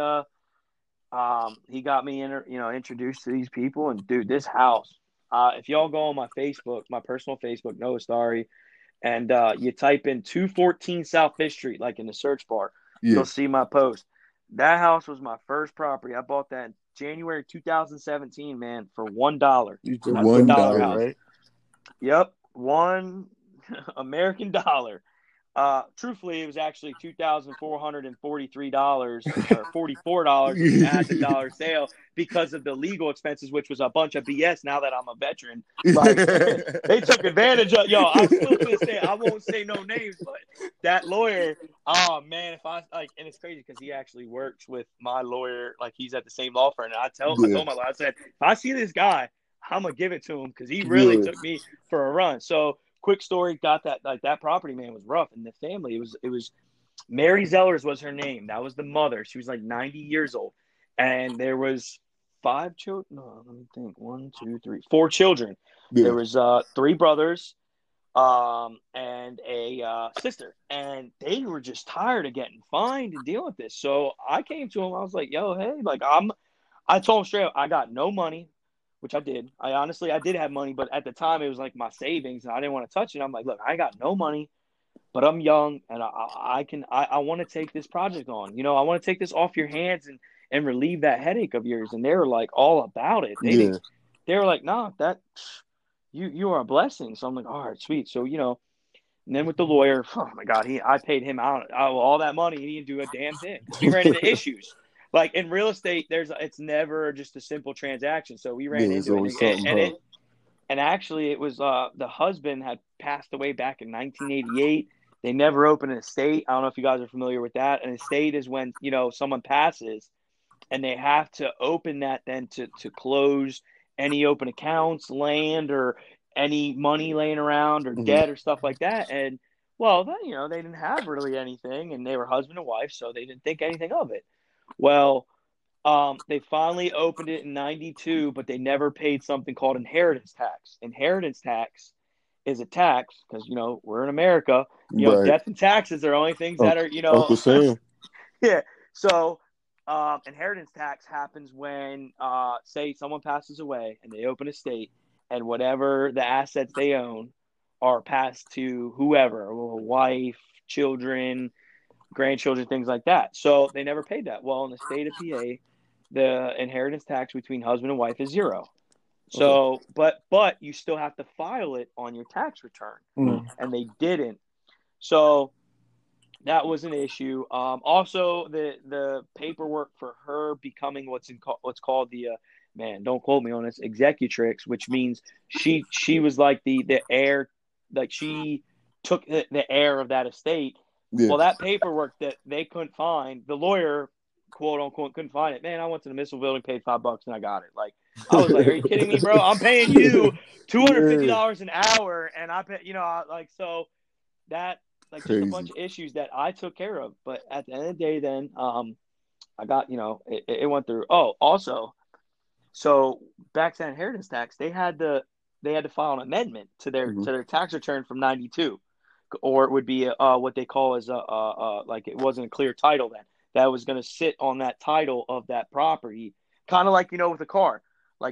he got me introduced to these people, and dude, this house. If y'all go on my Facebook, my personal Facebook, Noah Starry, and you type in 214 South Fifth Street, like in the search bar, Yeah. you'll see my post. That house was my first property. I bought that in January 2017, man, for $1. You That's took a One dollar dollar. house. right? Yep, one American dollar. Truthfully, it was actually $2,443 or $44 if you add the dollar sale because of the legal expenses, which was a bunch of BS. Now that I'm a veteran, like they took advantage of. Yo, I'm still to this day. I won't say no names, but that lawyer. Oh man, if I like, and it's crazy because he actually works with my lawyer. Like he's at the same law firm. And I Yeah. told my lawyer, I said, if I see this guy, I'm gonna give it to him because he really Yeah. took me for a run. So quick story, got that like that property, man, was rough, and the family, it was Mary Zellers was her name. That was the mother. She was like 90 years old, and there was 5 children. No, let me think. 1, 2, 3, 4 children. Yeah. There was 3 brothers, and a sister, and they were just tired of getting fined and dealing with this. So I came to him. I was like, "Yo, hey, like I told him straight up, I got no money." Which I did. I did have money, but at the time it was like my savings, and I didn't want to touch it. I'm like, look, I got no money, but I'm young, and I want to take this project on. I want to take this off your hands and relieve that headache of yours. And they were like all about it. Yeah. They were like, nah, that you are a blessing. So I'm like, all right, sweet. So and then with the lawyer, oh my God, I paid him out all that money. He didn't do a damn thing. We ran into issues. Like in real estate, it's never just a simple transaction. So we ran There's into always it, something, and actually it was the husband had passed away back in 1988. They never opened an estate. I don't know if you guys are familiar with that. An estate is when someone passes, and they have to open that then to close any open accounts, land, or any money laying around or debt or stuff like that. And well, then they didn't have really anything, and they were husband and wife, so they didn't think anything of it. Well, They finally opened it in 92, but they never paid something called inheritance tax. Inheritance tax is a tax because, we're in America. Right. Death and taxes are only things that are, Uncle Sam. yeah. So inheritance tax happens when, say, someone passes away and they open a estate, and whatever the assets they own are passed to whoever, a wife, children, grandchildren, things like that. So they never paid that. Well, in the state of PA, the inheritance tax between husband and wife is 0. So, but you still have to file it on your tax return, and they didn't. So that was an issue. Also, the paperwork for her becoming what's called the man, don't quote me on this, executrix, which means she was like the heir, like she took the heir of that estate. Yeah. Well, that paperwork that they couldn't find, the lawyer, quote unquote, couldn't find it. Man, I went to the Missile building, paid $5, and I got it. Like, I was like, "Are you kidding me, bro? I'm paying you $250 an hour, and I pay, so that, like, just a bunch of issues that I took care of. But at the end of the day, then I got, it went through. Oh, also, so back to inheritance tax, they had to file an amendment to their tax return from 92. Or it would be what they call as like it wasn't a clear title then. That was going to sit on that title of that property, kind of like with a car, like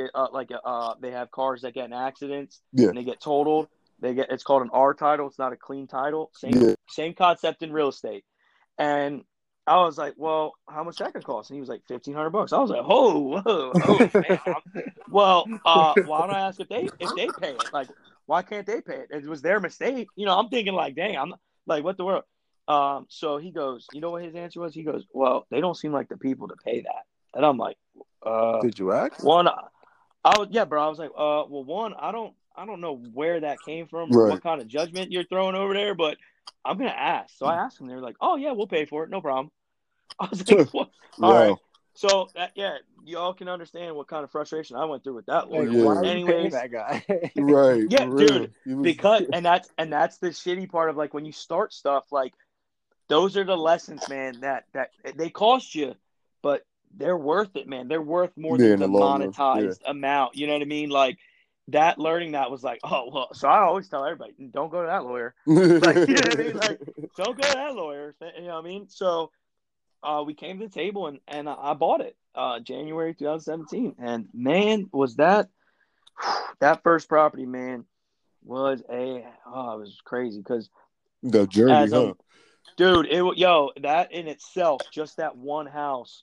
they have cars that get in accidents and they get totaled. It's called an R title. It's not a clean title. Same concept in real estate. And I was like, well, how much that could cost? And he was like, $1,500. I was like, whoa, man. Well, why don't I ask if they pay it? Like, why can't they pay it? It was their mistake. I'm thinking like, dang, I'm like, what the world? So he goes, you know what his answer was? He goes, well, they don't seem like the people to pay that. And I'm like, did you ask? One, yeah, bro. I was like, well, one, I don't know where that came from or what kind of judgment you're throwing over there, but I'm gonna ask. So I asked them. They're like, oh yeah, we'll pay for it, no problem. I was like, what? All right. So y'all can understand what kind of frustration I went through with that lawyer. Why are you paying that guy? Right. Yeah, dude. Because that's the shitty part of, like, when you start stuff, like, those are the lessons, man, that they cost you, but they're worth it, man. They're worth more than the monetized amount. You know what I mean? Like, that learning that was like, oh well. So I always tell everybody, don't go to that lawyer. Like, you know what I mean? Like, don't go to that lawyer. You know what I mean? So we came to the table and I bought it January 2017, and man, was that first property, man, was it was crazy because the journey, dude, that in itself, just that one house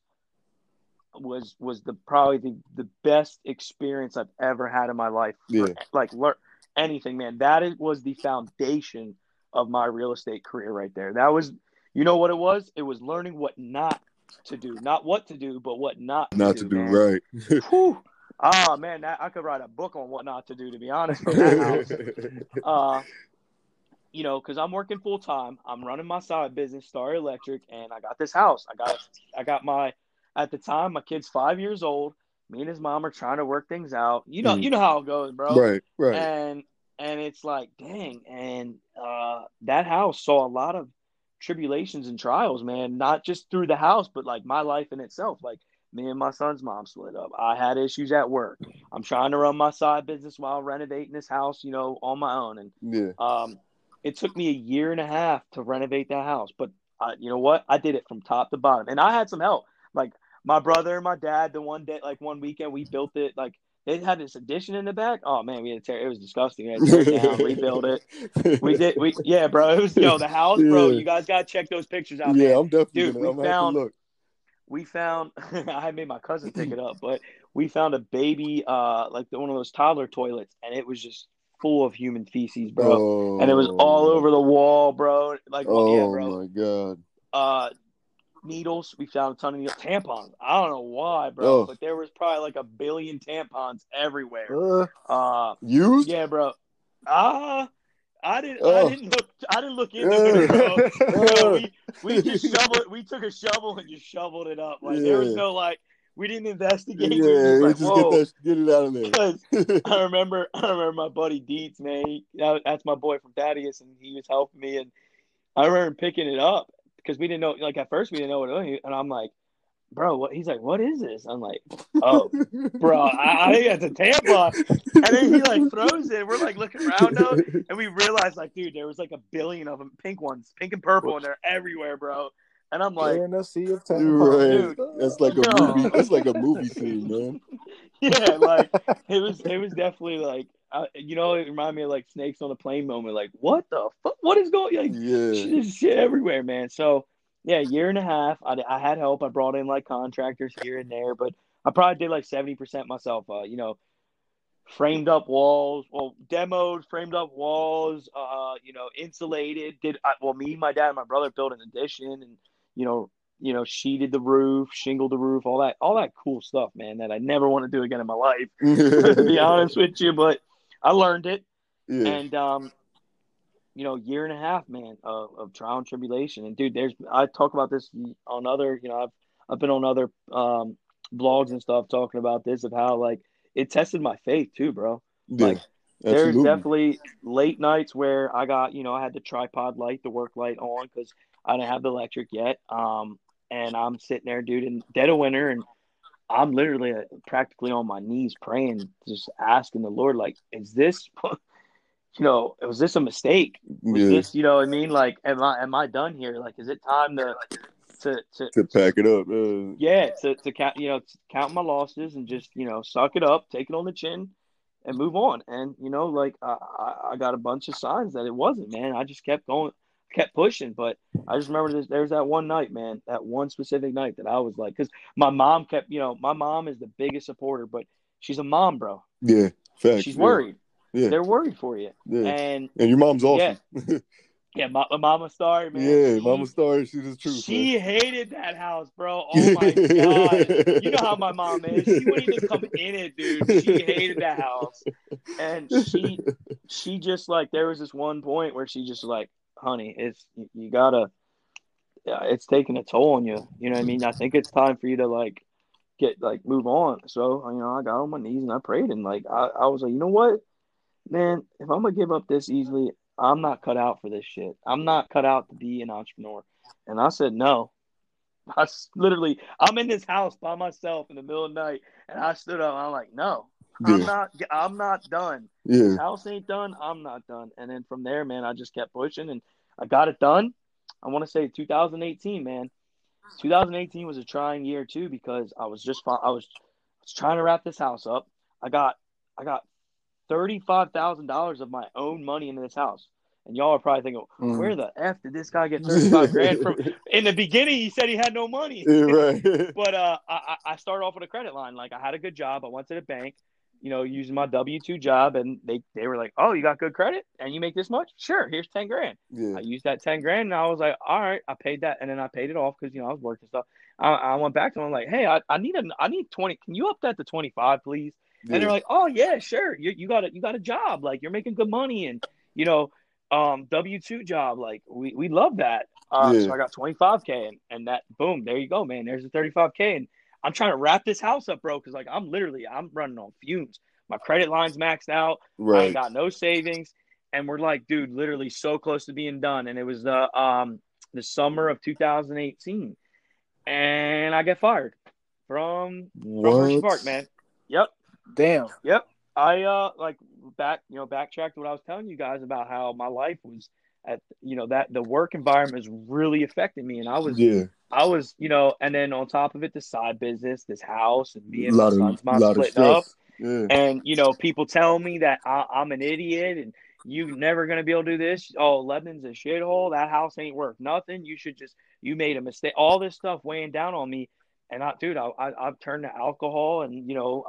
was probably the best experience I've ever had in my life. Learn anything, man. That was the foundation of my real estate career right there. That was, you know what it was? It was learning what not to do, not what to do, but what not to do, man. Right. Whew. Oh man, I could write a book on what not to do, to be honest, from that house. Because I'm working full time. I'm running my side business, Star Electric, and I got this house. I got at the time, my kid's 5 years old. Me and his mom are trying to work things out. You know how it goes, bro. Right. And it's like, dang. And that house saw a lot of tribulations and trials, man. Not just through the house, but like my life in itself. Like, me and my son's mom split up. I had issues at work. I'm trying to run my side business while renovating this house, on my own. And it took me 1.5 years to renovate that house. But you know what? I did it from top to bottom. And I had some help. Like, my brother and my dad, one weekend, we built it. Like, they had this addition in the back. Oh man, we had to tear. It was disgusting. We had to tear it down, rebuild it. Yeah, bro. It was the house, bro. You guys gotta check those pictures out, man. Yeah, I'm definitely Dude, we found. I made my cousin pick it up, but we found a baby, one of those toddler toilets, and it was just full of human feces, bro. And it was all over the wall, bro. Like, yeah, bro. Oh my god. Needles. We found a ton of needles. Tampons. I don't know why, bro, but there was probably like 1 billion tampons everywhere. Used? Yeah, bro. I didn't look into it, bro. We just shoveled. We took a shovel and just shoveled it up. Like, there was no, like, we didn't investigate. Yeah, we just get it out of there. I remember my buddy Dietz, man. That's my boy from Thaddeus, and he was helping me, and I remember picking it up. Because we didn't know, like, at first we didn't know what it was. And I'm like, bro, he's like, what is this? I'm like, oh, bro, I think that's a tampon. And then he like throws it. We're like looking around though, and we realize like, dude, there was like a billion of them, pink ones, pink and purple, and they're everywhere, bro. And I'm like, They're in a sea of Right. tampons. dude, That's like a no. movie. That's like a movie scene, man. Yeah, like it was definitely like it reminded me of like Snakes on a Plane moment. Like, what the fuck? What is going? Like, Yeah. shit everywhere, man. So yeah, year and a half. I had help. I brought in like contractors here and there, but I probably did like 70% myself. Framed up walls, demoed, framed up walls. Insulated. Me, my dad, and my brother built an addition, and you know sheeted the roof, shingled the roof, all that cool stuff, man, that I never want to do again in my life, to be honest with you. But I learned it. Yeah. And, year and a half, man, of trial and tribulation. And dude, I talk about this on other, I've been on other, blogs and stuff talking about this, of how like it tested my faith too, bro. Yeah. Like, there's Absolutely. definitely late nights where I got, I had the tripod light, the work light on, because I didn't have the electric yet. And I'm sitting there, dude, in dead of winter, and I'm literally practically on my knees praying, just asking the Lord, like, is this, was this a mistake? Was Yeah. this, you know what I mean? Like, am I done here? Like, is it time To pack it up. to count, to count my losses and just, suck it up, take it on the chin, and move on? And like I got a bunch of signs that it wasn't, man. I just kept going, kept pushing. But I just remember there's that one night, man, that one specific night that I was like, because my mom kept, my mom is the biggest supporter, but she's a mom, bro. Yeah. Facts. She's worried. Yeah. They're worried for you. Yeah. And your mom's awesome. Yeah, Mama Star, man. Yeah, Mama Star, she's the truth. She hated that house, bro. Oh my God. You know how my mom is. She wouldn't even come in it, dude. She hated that house. And she just like, there was this one point where she just like, honey, you gotta, it's taking a toll on you. You know what I mean? I think it's time for you to like move on. So, I got on my knees and I prayed, and like, I was like, you know what, man, if I'm gonna give up this easily, I'm not cut out for this shit. I'm not cut out to be an entrepreneur. And I said no. I'm in this house by myself in the middle of the night, and I stood up and I'm like, no, Yeah. I'm not done. Yeah. This house ain't done. I'm not done. And then from there, man, I just kept pushing, and I got it done. I want to say 2018, man. 2018 was a trying year too, because I was trying to wrap this house up. I got $35,000 of my own money into this house. And y'all are probably thinking, where the F did this guy get 35 grand from? In the beginning, he said he had no money. Yeah, right. But I started off with a credit line. Like, I had a good job. I went to the bank, using my W-2 job. And they were like, oh, you got good credit and you make this much? Sure, here's 10 grand. Yeah. I used that 10 grand and I was like, all right, I paid that. And then I paid it off because, I was working stuff. I went back to them, like, hey, I need 20. Can you up that to 25, please? And they're like, oh yeah, sure. You got a job. Like, you're making good money, and W-2 job. Like, we love that. So I got 25K, and that, boom, there you go, man. There's the 35K, and I'm trying to wrap this house up, bro. Because like I'm running on fumes. My credit line's maxed out. Right. I ain't got no savings, and we're like, dude, literally so close to being done. And it was the summer of 2018, and I get fired from Hershey Park, man. Yep. Damn. Yep. I backtracked what I was telling you guys about how my life was that the work environment was really affecting me, and I was, and then on top of it, the side business, this house, and me and my son's mom splitting up, and people telling me that I'm an idiot and you never gonna be able to do this. Oh, Lebanon's a shithole. That house ain't worth nothing. You made a mistake. All this stuff weighing down on me, and I've turned to alcohol, and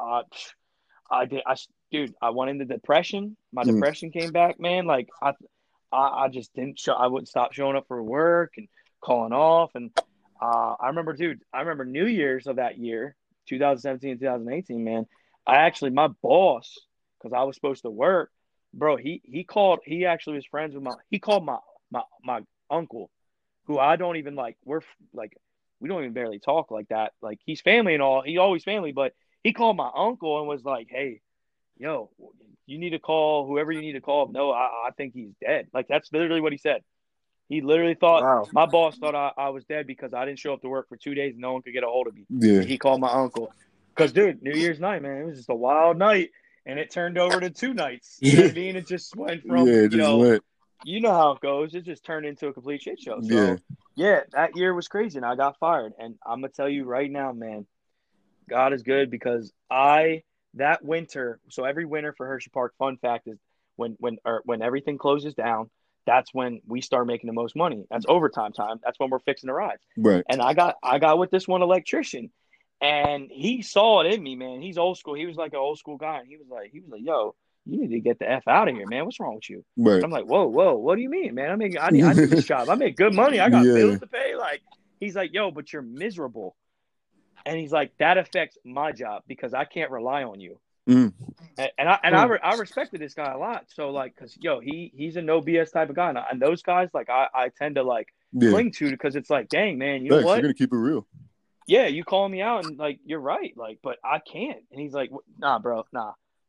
I went into depression. My depression came back, man. Like I just didn't show. I wouldn't stop showing up for work and calling off. And I remember New Year's of that year, 2017, 2018, man. My boss, because I was supposed to work, bro. He called. He actually was friends with he called my uncle, who I don't even like. We don't even barely talk like that. Like, he's family and all. He always family, but he called my uncle and was like, hey, yo, you need to call whoever you need to call. No, I think he's dead. Like, that's literally what he said. He literally thought Wow. my boss thought I was dead because I didn't show up to work for 2 days and no one could get a hold of me. Yeah. And he called my uncle. Because, dude, New Year's night, man, it was just a wild night. And it turned over to 2 nights. You know what I mean? It just went from, Yeah, it just went. You know how it goes. It just turned into a complete shit show. So, yeah, that year was crazy, and I got fired. And I'm going to tell you right now, man, God is good because that winter, so every winter for Hershey Park, fun fact is when everything closes down, that's when we start making the most money. That's overtime time. That's when we're fixing the rides. Right. And I got with this one electrician, and he saw it in me, man. He's old school. He was like an old school guy, and he was like, yo, you need to get the F out of here, man. What's wrong with you? Right. I'm like, whoa, what do you mean, man? I need this job. I make good money. I got bills to pay. Like, he's like, yo, but you're miserable. And he's like, that affects my job because I can't rely on you. Mm. And I respected this guy a lot. So like, cause yo, he's a no BS type of guy. And those guys, like I tend to like cling to because it's like, dang, man, you know what? You're gonna keep it real. Yeah, you call me out and like you're right, like, but I can't. And he's like, nah, bro, nah.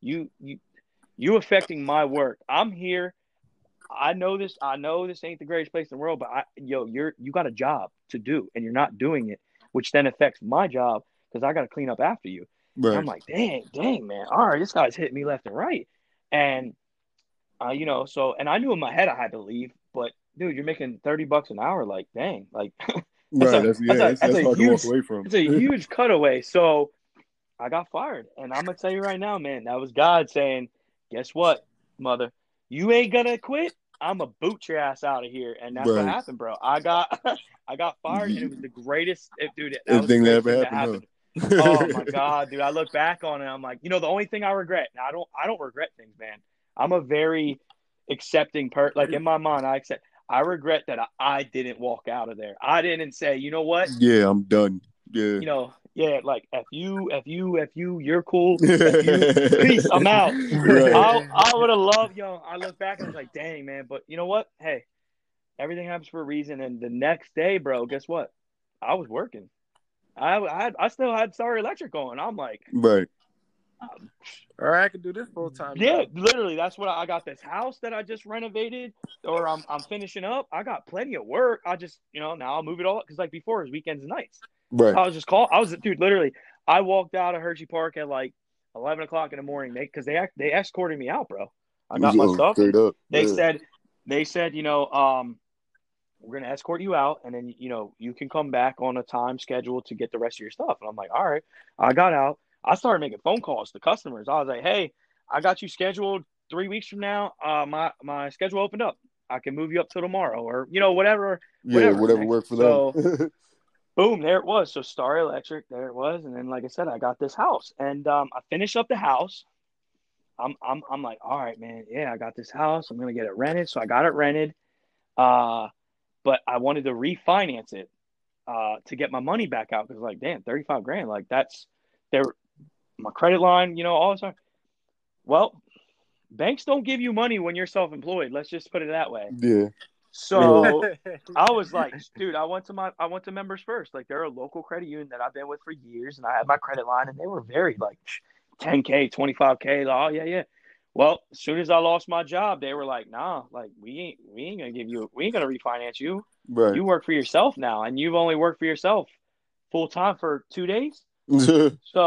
You affecting my work. I'm here. I know this ain't the greatest place in the world, but you got a job to do and you're not doing it, which then affects my job because I got to clean up after you. Right. I'm like, dang, man. All right, this guy's hitting me left and right. And, so, and I knew in my head I had to leave, but dude, you're making $30 an hour. Like, dang, like, that's hard to walk away from. It's a huge cutaway. So I got fired. And I'm going to tell you right now, man, that was God saying, guess what, mother? You ain't going to quit. I'm going to boot your ass out of here. And that's what happened, bro. I got fired, and it was the greatest, dude. That was the greatest thing that happened. Oh my God, dude! I look back on it, I'm like, the only thing I regret. Now, I don't regret things, man. I'm a very accepting person. Like in my mind, I regret that I didn't walk out of there. I didn't say, you know what? Yeah, I'm done. Yeah. Like if you, you're cool. Peace. I'm out. Right. I would have loved, I look back and I was like, dang, man. But you know what? Hey, everything happens for a reason. And the next day, bro, guess what? I was working. I still had Star Electric going. I'm like, right. All right, I can do this full time. Yeah, literally. That's what I got. This house that I just renovated, or I'm finishing up. I got plenty of work. I just, now I'll move it all because like before it was weekends and nights. Right. Dude. Literally, I walked out of Hershey Park at like 11 o'clock in the morning, because they escorted me out, bro. I got my stuff. Straight up. They said, we're going to escort you out, and then, you can come back on a time schedule to get the rest of your stuff. And I'm like, all right. I got out. I started making phone calls to customers. I was like, hey, I got you scheduled 3 weeks from now. My schedule opened up. I can move you up till tomorrow, or, whatever. Yeah, whatever worked for them. So, boom, there it was. So Star Electric, there it was. And then, like I said, I got this house. And I finished up the house. I'm like, all right, man. Yeah, I got this house. I'm going to get it rented. So I got it rented. But I wanted to refinance it to get my money back out because, like, damn, $35,000, like that's my credit line, all this time. Well, banks don't give you money when you're self-employed. Let's just put it that way. Yeah. So I was like, dude, I went to Members First. Like, they're a local credit union that I've been with for years, and I had my credit line, and they were very like $10K, $25K. Oh yeah. Well, as soon as I lost my job, they were like, nah, like we ain't gonna refinance you. Right. You work for yourself now, and you've only worked for yourself full time for 2 days. So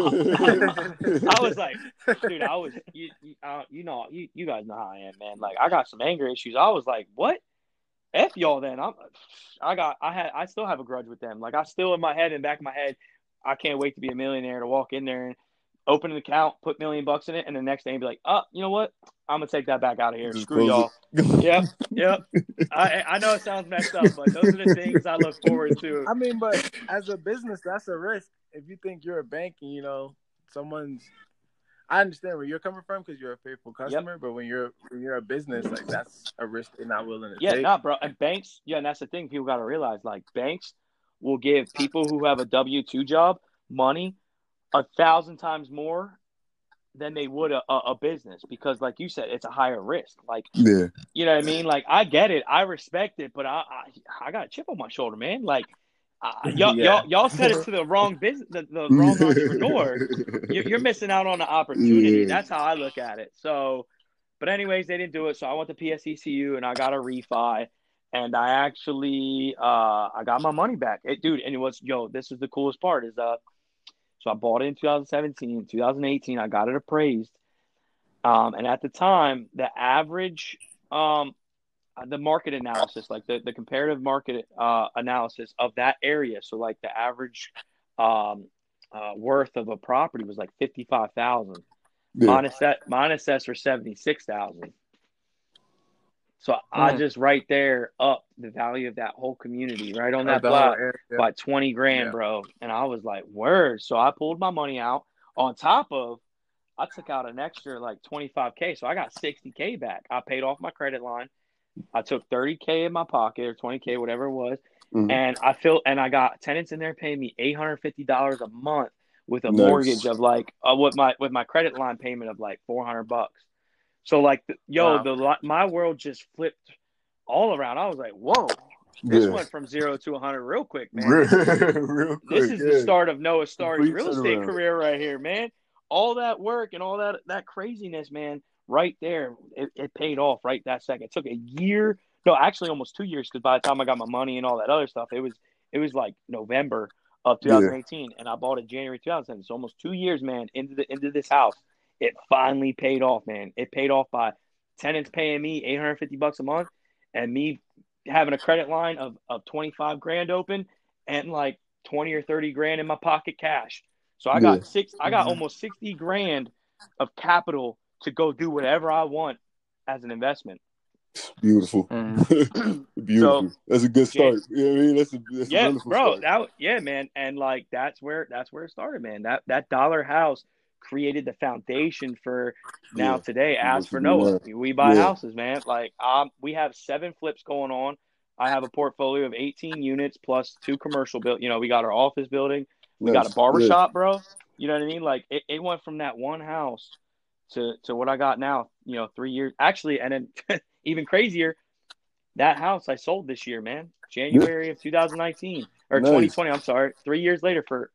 I was like, dude, you guys know how I am, man. Like, I got some anger issues. I was like, what? F y'all then. I still have a grudge with them. Like, I still in my head, in the back of my head, I can't wait to be a millionaire, to walk in there and open an account, put $1 million in it, and the next day be like, oh, you know what? I'm gonna take that back out of here. Screw y'all. Yep. I know it sounds messed up, but those are the things I look forward to. I mean, but as a business, that's a risk. If you think you're a bank and I understand where you're coming from because you're a faithful customer, but when you're a business, like, that's a risk they're not willing to take. Yeah, bro. And banks, and that's the thing people got to realize. Like, banks will give people who have a W-2 job money 1,000 times more than they would a business, because, like you said, it's a higher risk. Like, yeah, you know what I mean? Like, I get it, I respect it, but I got a chip on my shoulder, man. Like, y'all said it to the wrong business, the wrong entrepreneur. You're missing out on the opportunity. That's how I look at it. So, but anyways, they didn't do it. So I went to PSECU and I got a refi, and I actually I got my money back, dude. And it was this is the coolest part is so I bought it in 2017, 2018. I got it appraised, and at the time the average the market analysis, like the comparative market analysis of that area. So like the average worth of a property was like 55,000. Yeah. Mine assessed for 76,000. So I just right there up the value of that whole community right on that block by 20 grand, bro. And I was like, word. So I pulled my money out on top of, I took out an extra like 25K. So I got 60K back. I paid off my credit line. I took 30K in my pocket or 20K, whatever it was. And I got tenants in there paying me $850 a month with a mortgage of like, with my credit line payment of like $400. So like, my world just flipped all around. I was like, whoa, this went from 0 to 100 real quick, man. This is the start of Noah Stark's real estate career right here, man. All that work and all that craziness, man, right there, it paid off right that second. It took a year, no, actually almost 2 years, because by the time I got my money and all that other stuff, it was like November of 2018, and I bought it January 2007. So almost 2 years, man, into this house. It finally paid off, man. It paid off by tenants paying me $850 a month, and me having a credit line of 25 grand open, and like 20 or 30 grand in my pocket cash. So I got almost 60 grand of capital to go do whatever I want as an investment. Beautiful. Beautiful. So, that's a good start. You know what I mean? That's a wonderful start. Man. And like that's where it started, man. That dollar house created the foundation for now today. As for Noah, we buy houses, man. Like we have 7 flips going on. I have a portfolio of 18 units plus 2 commercial build. We got our office building. We got a barbershop, bro. You know what I mean? Like it went from that one house to what I got now, 3 years. Actually, and then even crazier, that house I sold this year, man. January of 2019 or 2020. I'm sorry. 3 years later for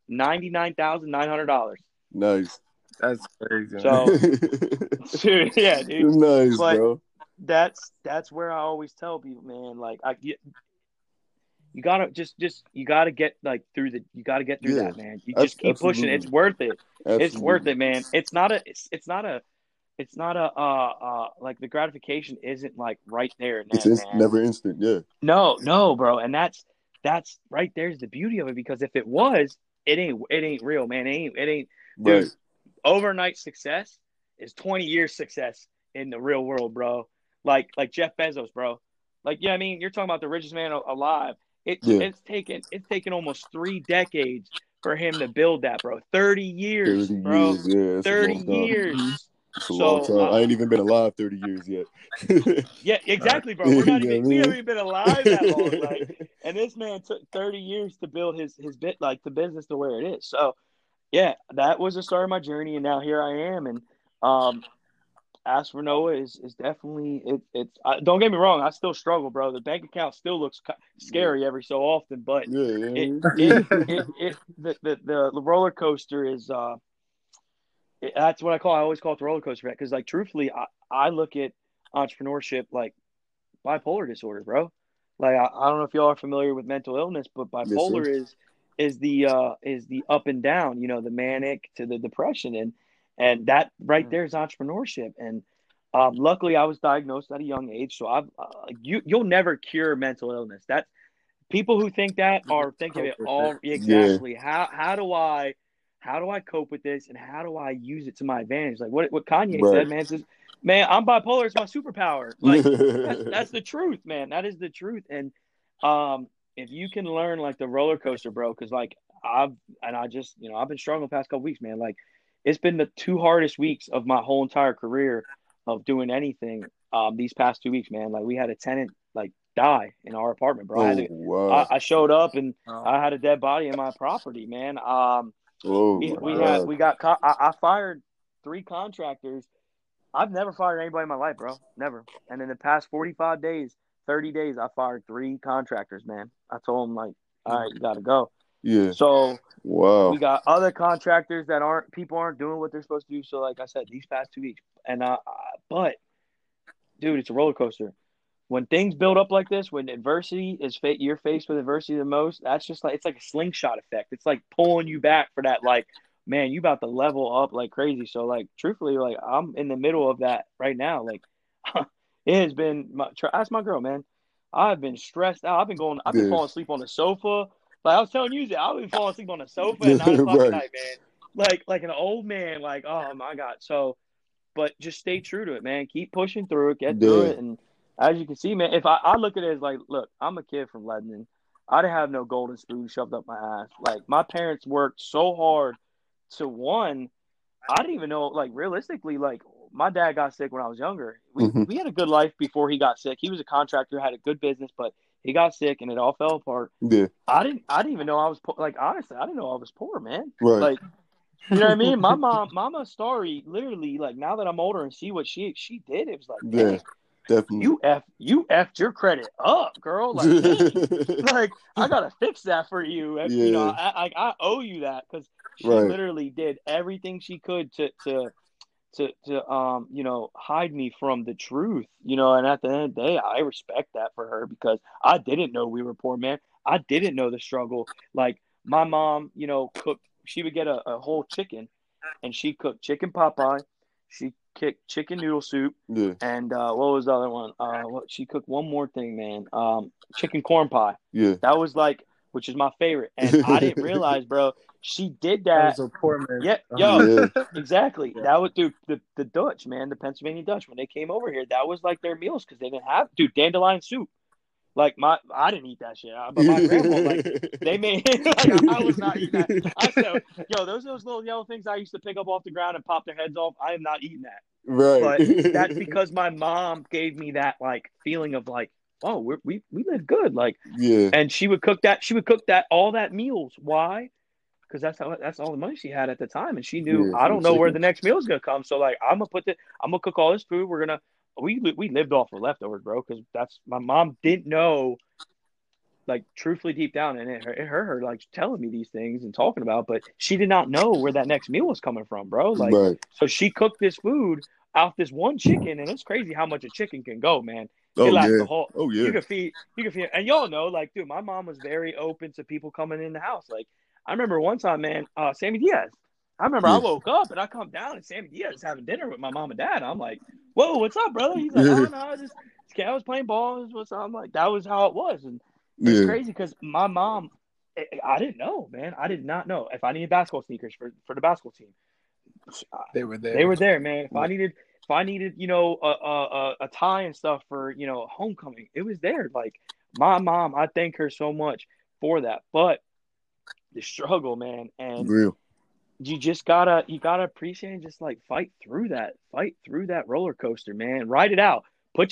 $99,900. Nice. That's crazy. So, dude, yeah, dude. Nice, bro. That's where I always tell people, man. Like you gotta get like through that, man. You just keep pushing. It's worth it. Absolutely. It's worth it, man. It's not a like the gratification isn't like right there. It's never instant. Yeah. No, bro. And that's right. There's the beauty of it, because if it was, it ain't real, man. It ain't. Dude, right. Overnight success is 20 years success in the real world, bro. Like Jeff Bezos, bro. Like, I mean, you're talking about the richest man alive. It's taken almost 3 decades for him to build that, bro. 30 years, bro. 30 years. It's a long time. I ain't even been alive 30 years yet. Yeah, exactly, bro. We haven't even been alive that long. Like, and this man took 30 years to build his bit, like the business to where it is. So, yeah, that was the start of my journey, and now here I am. And as for Noah, is definitely it's. Don't get me wrong, I still struggle, bro. The bank account still looks scary every so often, but the roller coaster is. That's what I always call it the roller coaster, because like truthfully, I look at entrepreneurship like bipolar disorder, bro. Like I don't know if y'all are familiar with mental illness, but bipolar is the up and down, the manic to the depression, and that right there is entrepreneurship. And luckily I was diagnosed at a young age, so you'll never cure mental illness. That people who think that are thinking it all exactly. Yeah. How do I cope with this, and how do I use it to my advantage? Like what Kanye said, man. Says, man, I'm bipolar. It's my superpower. Like that's the truth, man. That is the truth. And if you can learn like the roller coaster, bro, because like I've been struggling the past couple weeks, man. Like it's been the 2 hardest weeks of my whole entire career of doing anything. These past 2 weeks, man. Like we had a tenant like die in our apartment, bro. I showed up and I had a dead body in my property, man. I fired 3 contractors. I've never fired anybody in my life, bro. Never. And in the past 45 days, 30 days, I fired 3 contractors, man. I told them, like, all right, you got to go. Yeah. So we got other contractors that people aren't doing what they're supposed to do. So like I said, these past 2 weeks, and but dude, it's a roller coaster. when things build up like this, when adversity is you're faced with adversity the most, that's just like it's like a slingshot effect. It's like pulling you back for that, like, man, you about to level up like crazy. So like truthfully, like I'm in the middle of that right now. Like it has been ask my girl, man. I've been stressed out. I've been Yeah. falling asleep on the sofa. Like I was telling you, I've been falling asleep on the sofa at 9 o'clock at Right. night, man. Like an old man, like, oh my God. So but just stay true to it, man. Keep pushing through it, get through Yeah. it. And as you can see, man, if I look at it as like, look, I'm a kid from Lebanon. I didn't have no golden spoon shoved up my ass. Like my parents worked so hard to one, I didn't even know, like realistically, like my dad got sick when I was younger. Mhm. We had a good life before he got sick. He was a contractor, had a good business, but he got sick and it all fell apart. Yeah. I didn't even know I was poor. Like honestly, I didn't know I was poor, man. Right. Like you know what I mean? My mama story, literally, like now that I'm older and see what she did, it was like, Yeah. dang, Definitely. you effed your credit up, girl. Like, dang, like I gotta fix that for you. You know, Yeah. I owe you that because she Right. literally did everything she could to you know, hide me from the truth. You know, and at the end of the day, I respect that for her because I didn't know we were poor, man. I didn't know the struggle. Like my mom, you know, cooked. She would get a whole chicken, and she cooked chicken pot pie. She cooked chicken noodle soup, Yeah. and what was the other one? She cooked one more thing, man. Chicken corn pie. Yeah. That was like, which is my favorite. And I didn't realize, bro, she did that. That was a poor man. Yeah, yo, Yeah. exactly. Yeah. That was, dude, the Dutch, man, the Pennsylvania Dutch, when they came over here, that was like their meals because they didn't have, dude, dandelion soup. Like I didn't eat that shit, but my grandma, like they made, like I was not eating that. I said, yo, those little yellow things I used to pick up off the ground and pop their heads off. I am not eating that. Right. But that's because my mom gave me that like feeling of like, oh, we live good, like, Yeah. and she would cook that. She would cook that all that meals. Why? Because that's all the money she had at the time, and she knew Yeah, I for don't the know where chicken. the next meal is gonna come. So like I'm gonna cook all this food. We lived off of leftovers, bro, because that's my mom didn't know, like truthfully deep down, and it hurt her like telling me these things and talking about, but she did not know where that next meal was coming from, bro. Like Right. so she cooked this food out this one chicken, and it's crazy how much a chicken can go, man. It Oh lasts yeah. the whole. Oh yeah. You can feed, and y'all know, like, dude, my mom was very open to people coming in the house. Like, I remember one time, man, Sammy Diaz. I remember I Yeah. woke up and I come down and Sammy Diaz is having dinner with my mom and dad. I'm like, whoa, what's up, brother? He's like, Yeah. oh no, I was playing ball. What's up? I'm like, that was how it was, and it's Yeah. crazy because my mom, I didn't know, man. I did not know if I needed basketball sneakers for the basketball team. They were there. They were there, man. Yeah. If I needed, you know, a tie and stuff for, you know, homecoming, it was there. Like my mom, I thank her so much for that. But the struggle, man, and Real. you gotta appreciate and just like fight through that roller coaster, man. Ride it out.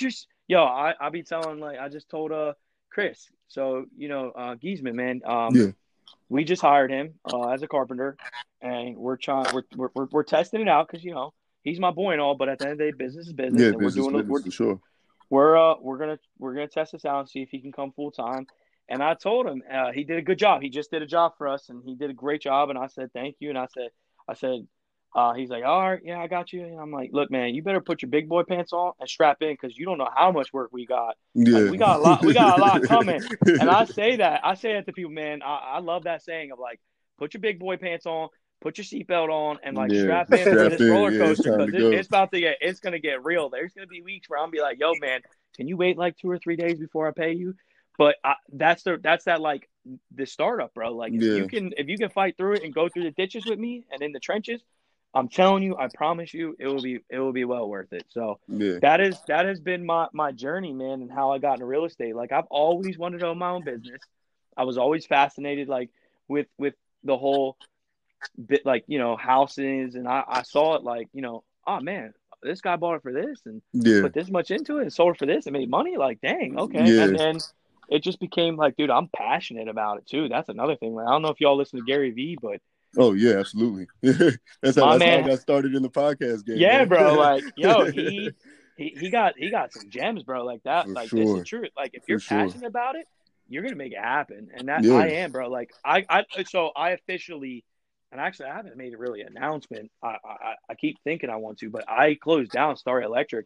I be telling, like, I just told Chris, so you know, Giesman, man, Yeah. we just hired him as a carpenter, and we're testing it out because, you know, he's my boy and all, but at the end of the day, business is business, Yeah. and Business for sure. we're gonna test this out and see if he can come full time. And I told him he did a good job. He just did a job for us, and he did a great job. And I said thank you. And I said, he's like, all right, yeah, I got you. And I'm like, look, man, you better put your big boy pants on and strap in because you don't know how much work we got. Like Yeah. we got a lot coming. And I say that to people, man. I love that saying of like, put your big boy pants on, put your seatbelt on, and like Yeah. strap in for Strap this in. roller Yeah, it's coaster time because to go. it's gonna get real. There's gonna be weeks where I'm be like, yo, man, can you wait like 2 or 3 days before I pay you? But that's that like the startup, bro. Like Yeah. if you can fight through it and go through the ditches with me and in the trenches, I'm telling you, I promise you, it will be well worth it. So Yeah. that has been my journey, man, and how I got into real estate. Like I've always wanted to own my own business. I was always fascinated, like with the whole bit, like, you know, houses, and I saw it like, you know, oh man, this guy bought it for this and Yeah. put this much into it and sold it for this and made money. Like, dang, okay. Yeah. And then it just became like, dude, I'm passionate about it too. That's another thing. Like, I don't know if y'all listen to Gary Vee, but Oh yeah, absolutely. that's my how I man, got started in the podcast game. yeah, Man. bro. Like, yo, he got some gems, bro. Like that. For Like, this is sure. true. Like, if For you're sure. passionate about it, you're gonna make it happen. And that Yeah. I am, bro. Like, so I officially, and actually, I haven't made a really announcement. I keep thinking I want to, but I closed down Star Electric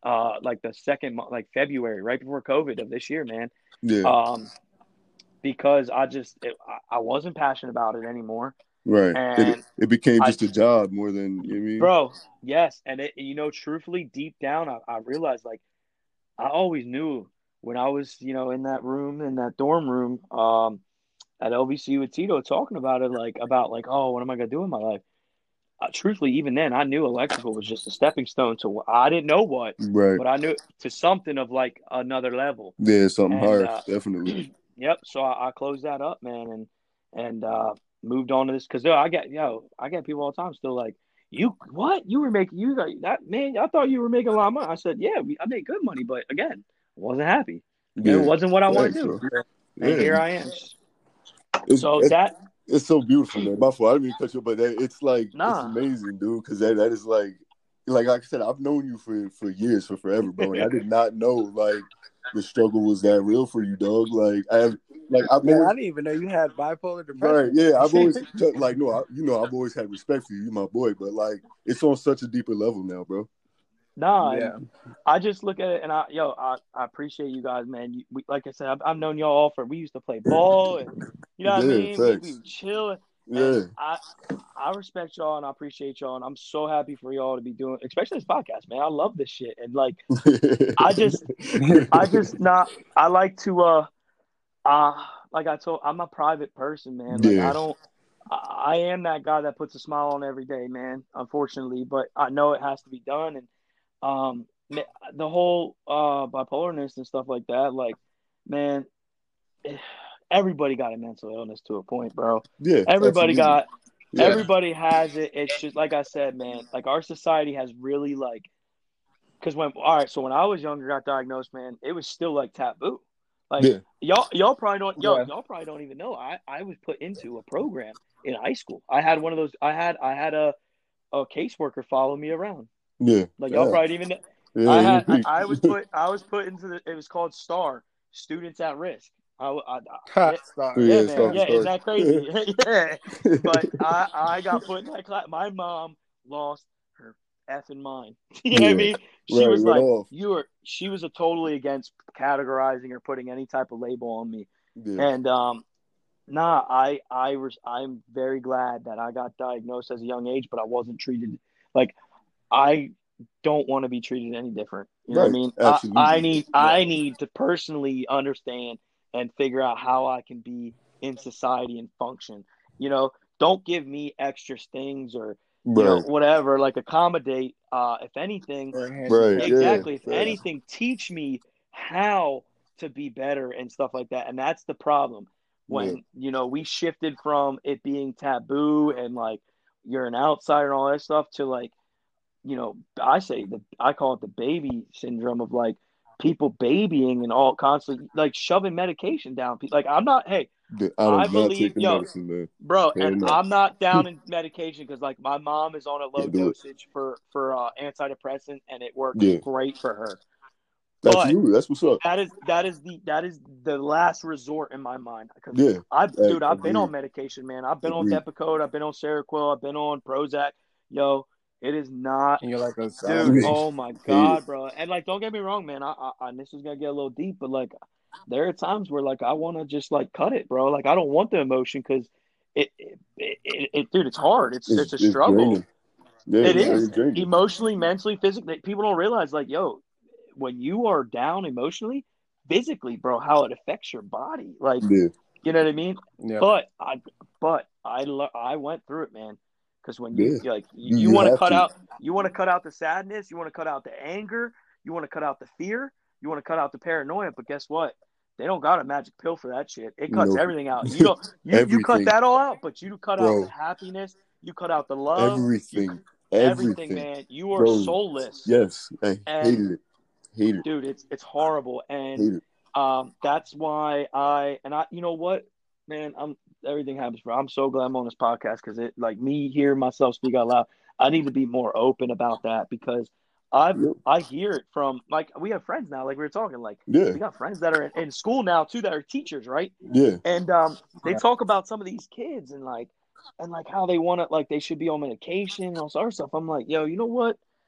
like the second month, like February, right before COVID of this year, man. Yeah. Because I wasn't passionate about it anymore. Right. And it became just a job more than, you know what I mean? Bro, yes. And truthfully, deep down, I realized, like, I always knew when I was, in that room, in that dorm room, at LVC with Tito, talking about it, oh, what am I gonna do in my life? Truthfully, even then, I knew electrical was just a stepping stone to I didn't know what, Right. but I knew to something of like another level. Yeah, something higher, definitely. Yep. So I closed that up, man, and moved on to this because I get people all the time still like, you were making that, man? I thought you were making a lot of money. I said, yeah, I made good money, but again, I wasn't happy. Yeah. It wasn't what I want to do. Yeah. And here I am. It's so beautiful, man. My fault. I didn't mean to cut you, but it's like it's amazing, dude. Because that is like I said, I've known you for years, for forever, bro. And I did not know like the struggle was that real for you, dog. Like I didn't even know you had bipolar depression. Right? Yeah, I've always like I've always had respect for you, my boy. But like it's on such a deeper level now, bro. Yeah. I just look at it and I appreciate you guys, man. Like I said, I've known y'all all we used to play ball and you know what I mean? We would chill. Yeah. I respect y'all and I appreciate y'all and I'm so happy for y'all to be doing, especially this podcast, man. I love this shit. And like I like to like I told, I'm a private person, man. Like I am that guy that puts a smile on every day, man, unfortunately, but I know it has to be done. And the whole bipolarness and stuff like that, like, man, everybody got a mental illness to a point, bro. Yeah, everybody has it. It's just like I said, man, like our society has really like, because when I was younger, got diagnosed, man, it was still like taboo. Like y'all probably don't y'all probably don't even know. I was put into a program in high school. I had one of those. I had a caseworker follow me around. Yeah, like y'all probably didn't even know. Yeah, I was put into it was called STAR, Students at Risk. Star. Yeah, man. Star. Isn't that crazy? Yeah. But I got put in that class. My mom lost her effing mind. You know what I mean? She was like, she was totally against categorizing or putting any type of label on me. Yeah. And I'm very glad that I got diagnosed as a young age, but I wasn't treated like I don't want to be treated any different. You know what I mean? Absolutely. I need to personally understand and figure out how I can be in society and function. You know, don't give me extra things or whatever, like accommodate. If anything, exactly. If anything, teach me how to be better and stuff like that. And that's the problem. When we shifted from it being taboo and like you're an outsider and all that stuff to like, I call it the baby syndrome of like people babying and all constantly like shoving medication down. Like I'm not. Hey, I believe medicine, man. Bro, and I'm not down in medication because like my mom is on a low dosage for antidepressant and it works great for her. Absolutely, that's what's up. That is the last resort in my mind. I've been on medication, man. I've been on Depakote, I've been on Seroquel, I've been on Prozac. Yo, it is not. And you're like a dude. Oh my god, bro. And like, don't get me wrong, man. I this is gonna get a little deep, but like, there are times where like I want to just like cut it, bro. Like I don't want the emotion because it dude, it's hard. It's a struggle. It is emotionally, mentally, physically. People don't realize like, yo, when you are down emotionally, physically, bro, how it affects your body. Like, you know what I mean? Yeah. But I went through it, man. Because when you want to cut out the sadness, you want to cut out the anger, you want to cut out the fear, you want to cut out the paranoia. But guess what? They don't got a magic pill for that shit. It cuts everything out. You cut that all out, but you cut out the happiness, you cut out the love, everything, man. You are soulless. Yes, I hated it. Dude, it's horrible, and that's why you know what, man, everything happens for. I'm so glad I'm on this podcast because it like me hearing myself speak out loud. I need to be more open about that because I hear it from like we have friends now, like we were talking, like we got friends that are in school now too that are teachers, right? Yeah, and they talk about some of these kids and how they want to like they should be on medication and all sorts of stuff. I'm like, yo, you know what?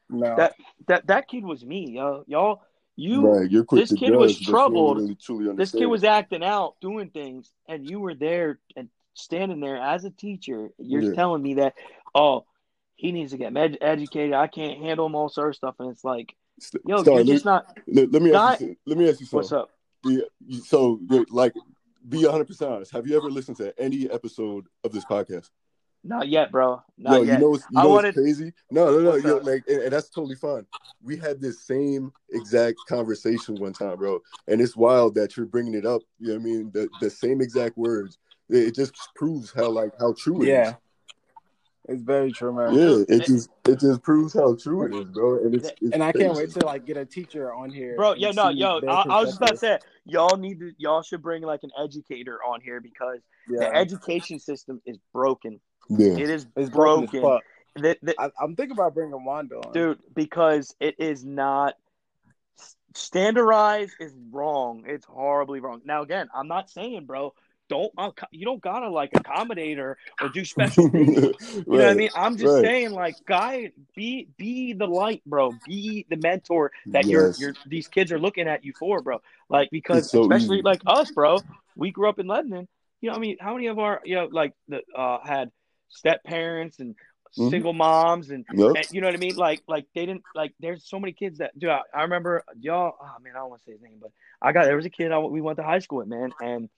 No. That kid was me, yo. Y'all, Right, you're quick this to kid was judge, but you don't troubled. really truly This kid understand. was acting out, doing things, and you were there and standing there as a teacher. You're Yeah. telling me that, oh, he needs to get educated. I can't handle him, all sort of stuff. And it's like, yo, Sorry, you're just not. let me ask Guy, you. Let me ask you what's something. up? So, like, be 100% honest. Have you ever listened to any episode of this podcast? Not yet, bro. Yo, Not yet. you I know what's wanted. crazy? No. What's Yo, up? like, and that's totally fine. We had this same exact conversation one time, bro, and it's wild that you're bringing it up. You know what I mean? The same exact words. It just proves how true it is. Yeah. It's very true, man. Yeah, it just proves how true it is, bro. And it's And I can't wait crazy. to like get a teacher on here. Bro, and yeah, no, see yo, their I was just about to perspective. say, y'all should bring like an educator on here because the Yeah. education system is broken. Yeah, It is It's broken as broken. fuck. I'm thinking about bringing Wanda on. Dude, because it is not standardized is wrong. It's horribly wrong. Now, again, I'm not saying, bro, you don't gotta like accommodate or do special things. You know what I mean? I'm just saying, like, guy, be the light, bro. Be the mentor that Yes. these kids are looking at you for, bro. Like, because It's so especially easy. like us, bro. We grew up in Lebanon. You know, I mean, how many of our like had step parents and single moms and you know what I mean? Like they didn't like. There's so many kids that dude. I remember y'all. Oh man, I don't want to say his name, but there was a kid we went to high school with, man, and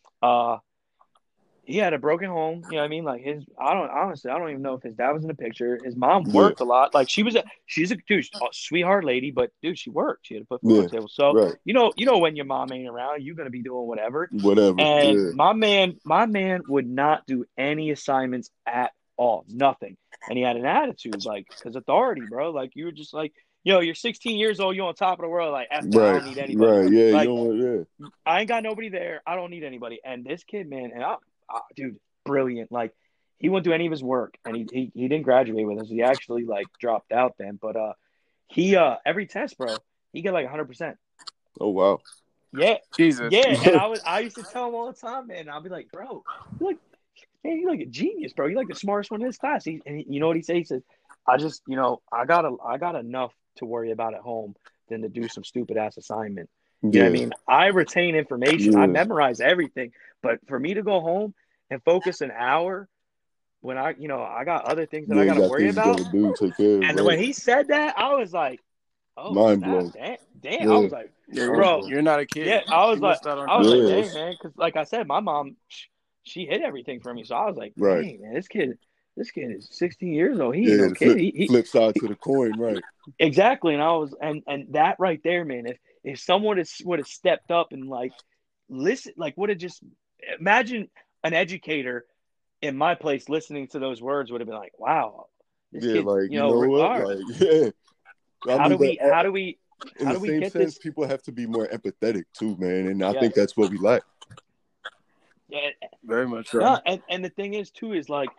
he had a broken home. You know what I mean? Like I don't even know if his dad was in the picture. His mom worked a lot. Like she's a dude, sweetheart lady, but dude, she worked. She had to put food on the table. So you know when your mom ain't around, you're gonna be doing whatever. And my man would not do any assignments at all, nothing. And he had an attitude, like, because authority, bro. Like you were just like, yo, you're 16 years old, you're on top of the world. Like, F that, I don't need anybody. Right, yeah, like, I ain't got nobody there. I don't need anybody. And this kid, man, and dude, brilliant. Like, he wouldn't do any of his work, and he didn't graduate with us. He actually like dropped out then. But he every test, bro, he got like 100%. Oh wow. Yeah, Jesus. Yeah, and I used to tell him all the time, man. I'll be like, bro, you're like a genius, bro. You're like the smartest one in his class. You know what he says? He says, I just, I got enough to worry about at home than to do some stupid ass assignment. You know what I mean? I retain information. I memorize everything. But for me to go home and focus an hour when I got other things that I got to worry about. Take care of, and when he said that, I was like, oh, mind blown. Damn. Yeah. I was like, bro, you're not a kid. Yeah, I was like, dang, man, because like I said, my mom, she hit everything for me. So I was like, dang, man, this kid is 16 years old. He ain't no kid. He flip side to the coin, right? Exactly. And I was, and that right there, man, if someone would have stepped up and like, listen, like would have just imagine an educator in my place listening to those words would have been like, wow, this kid, like, you know what? Like, yeah. How do we in the same sense, people have to be more empathetic too, man. And I think that's what we lack. Yeah, very much so. No, and the thing is too is like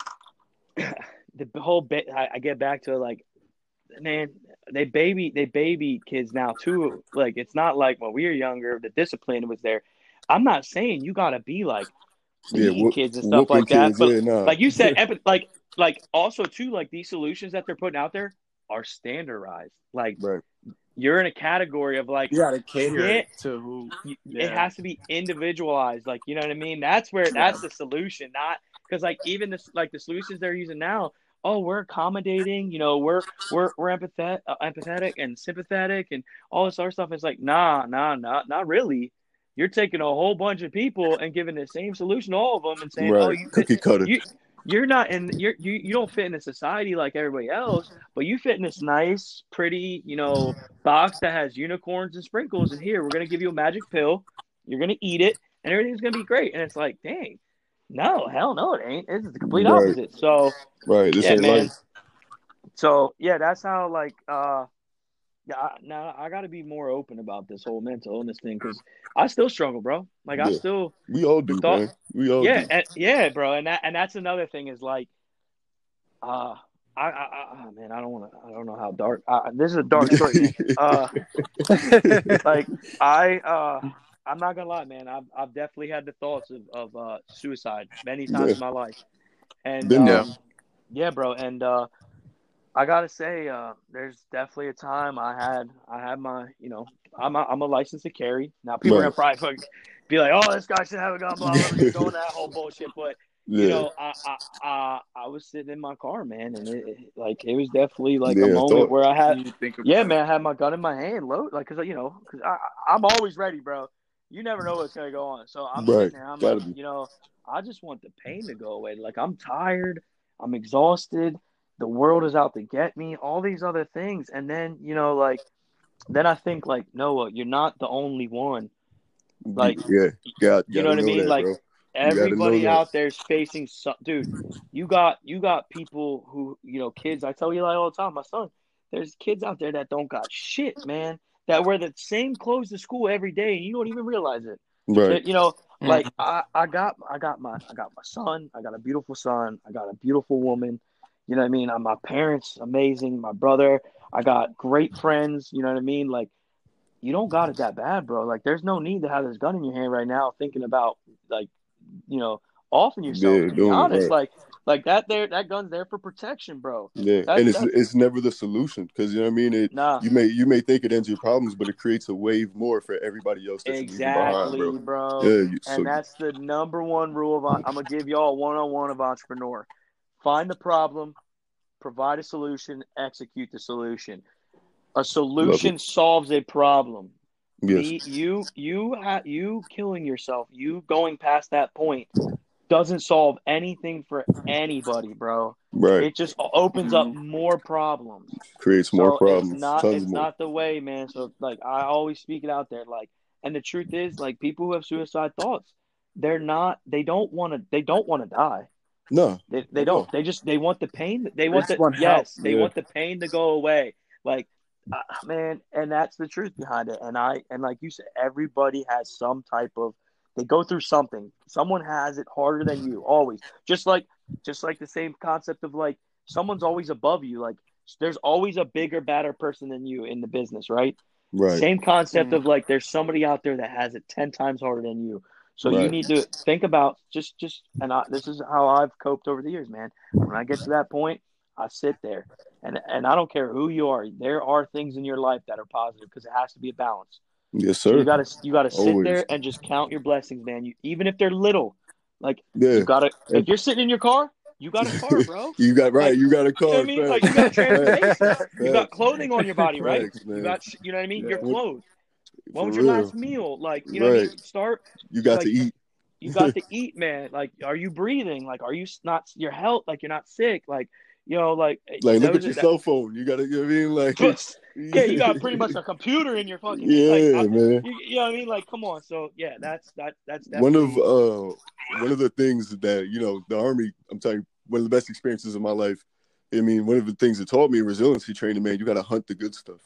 the whole bit. I get back to like, man, they baby kids now too. Like it's not like when we were younger, the discipline was there. I'm not saying you gotta be like kids and stuff like that, but like you said, like also too, like these solutions that they're putting out there are standardized. Like you're in a category of like you gotta cater it to who it has to be individualized. Like you know what I mean? That's where that's the solution, not because like even this like the solutions they're using now. Oh, we're accommodating. You know, we're empathetic and sympathetic and all this other stuff. It's like not really. You're taking a whole bunch of people and giving the same solution to all of them and saying, "Oh, you cookie cutter." You're not in. You don't fit in a society like everybody else, but you fit in this nice, pretty, box that has unicorns and sprinkles. And here, we're gonna give you a magic pill. You're gonna eat it, and everything's gonna be great. And it's like, dang, no, hell no, it ain't. This is the complete opposite. So, this ain't man. life. So yeah, that's how like now I got to be more open about this whole mental illness thing because I still struggle, bro. Like I still. We all do, man. We all do. And, bro, and that's another thing is like, man, I don't know how dark. This is a dark story. Like I'm not gonna lie, man. I've definitely had the thoughts of suicide many times in my life, and yeah, bro, and I gotta say, there's definitely a time I had my, I'm a license to carry. Now people are Right. gonna probably be like, oh, this guy should have a gun, blah blah, blah, going that whole bullshit. But Yeah. I was sitting in my car, man, and it was definitely like a Yeah. I moment thought. where I had, You think yeah, about it. man, I had my gun in my hand, load, like, cause I'm always ready, bro. You never know what's gonna go on, so I'm Right. sitting there, I'm Gotta like, be. I just want the pain to go away. Like I'm tired, I'm exhausted, the world is out to get me, all these other things. And then, like, then I think, like, Noah, you're not the only one. Like, Yeah. you know Gotta what I know mean? that, Like, bro. You gotta know everybody that. out there's facing some, dude. You got people who, kids. I tell you like all the time, my son. There's kids out there that don't got shit, man. That wear the same clothes to school every day, and you don't even realize it. Right. That like I got my son. I got a beautiful son. I got a beautiful woman. You know what I mean? My parents, amazing. My brother. I got great friends. You know what I mean? Like you don't got it that bad, bro. Like there's no need to have this gun in your hand right now, thinking about like you know offing yourself. Yeah. To be Doing it honest, right. like that gun's there for protection, bro. Yeah, That's and that's it's never the solution because you know what I mean. nah. You may think it ends your problems, but it creates a wave more for everybody else that you're leaving behind, bro. Exactly, bro. Yeah, And that's the number one rule of I'm gonna give y'all 101 of entrepreneur. Find the problem, provide a solution, execute the solution. A love it. solution solves a problem. Yes, You killing yourself, you going past that point doesn't solve anything for anybody, bro. right. It just opens up more problems. Creates more So it's problems, not tons it's more. not the way, man. So like I always speak it out there, like, and the truth is, like people who have suicide thoughts, they don't want to die. No, They at all. don't. They want the pain. They They want just the want help. yes. They Yeah, want the pain to go away. Like, man, and that's the truth behind it. And like you said, everybody has some type of. They go through something. Someone has it harder than you. Always. Just like the same concept of like someone's always above you. Like there's always a bigger, badder person than you in the business, right? right, Same concept Mm. of like there's somebody out there that has it 10 times harder than you. So you right. need to think about this is how I've coped over the years, man. When I get to that point, I sit there and I don't care who you are. There are things in your life that are positive because it has to be a balance. Yes, So you sir. gotta you gotta sit Always. there and just count your blessings, man. Even if they're little, like Yeah, you gotta and if you're sitting in your car, you got a car, bro. you got right. Like You got a you know what I car. mean? Like Facts, you got facts, transportation. You got facts, clothing on your body, right? facts, You man. got you know what I mean? You're Yeah. What, clothed. When for was your last real, meal? Like, you know what I right? mean? Start You got to like eat. you got to eat, man. Like, are you breathing? Like, are you not your health? Like, you're not sick. Like, like Like, look at those your are that. cell phone. You gotta, you know what I mean? Like, Plus, yeah, you got pretty much a computer in your fucking hand. Like, yeah, man. you know what I mean? Like, come on. So yeah, that's One of definitely one of the things that the army. I'm telling you, one of the best experiences of my life. I mean, one of the things that taught me resiliency training, man. You got to hunt the good stuff.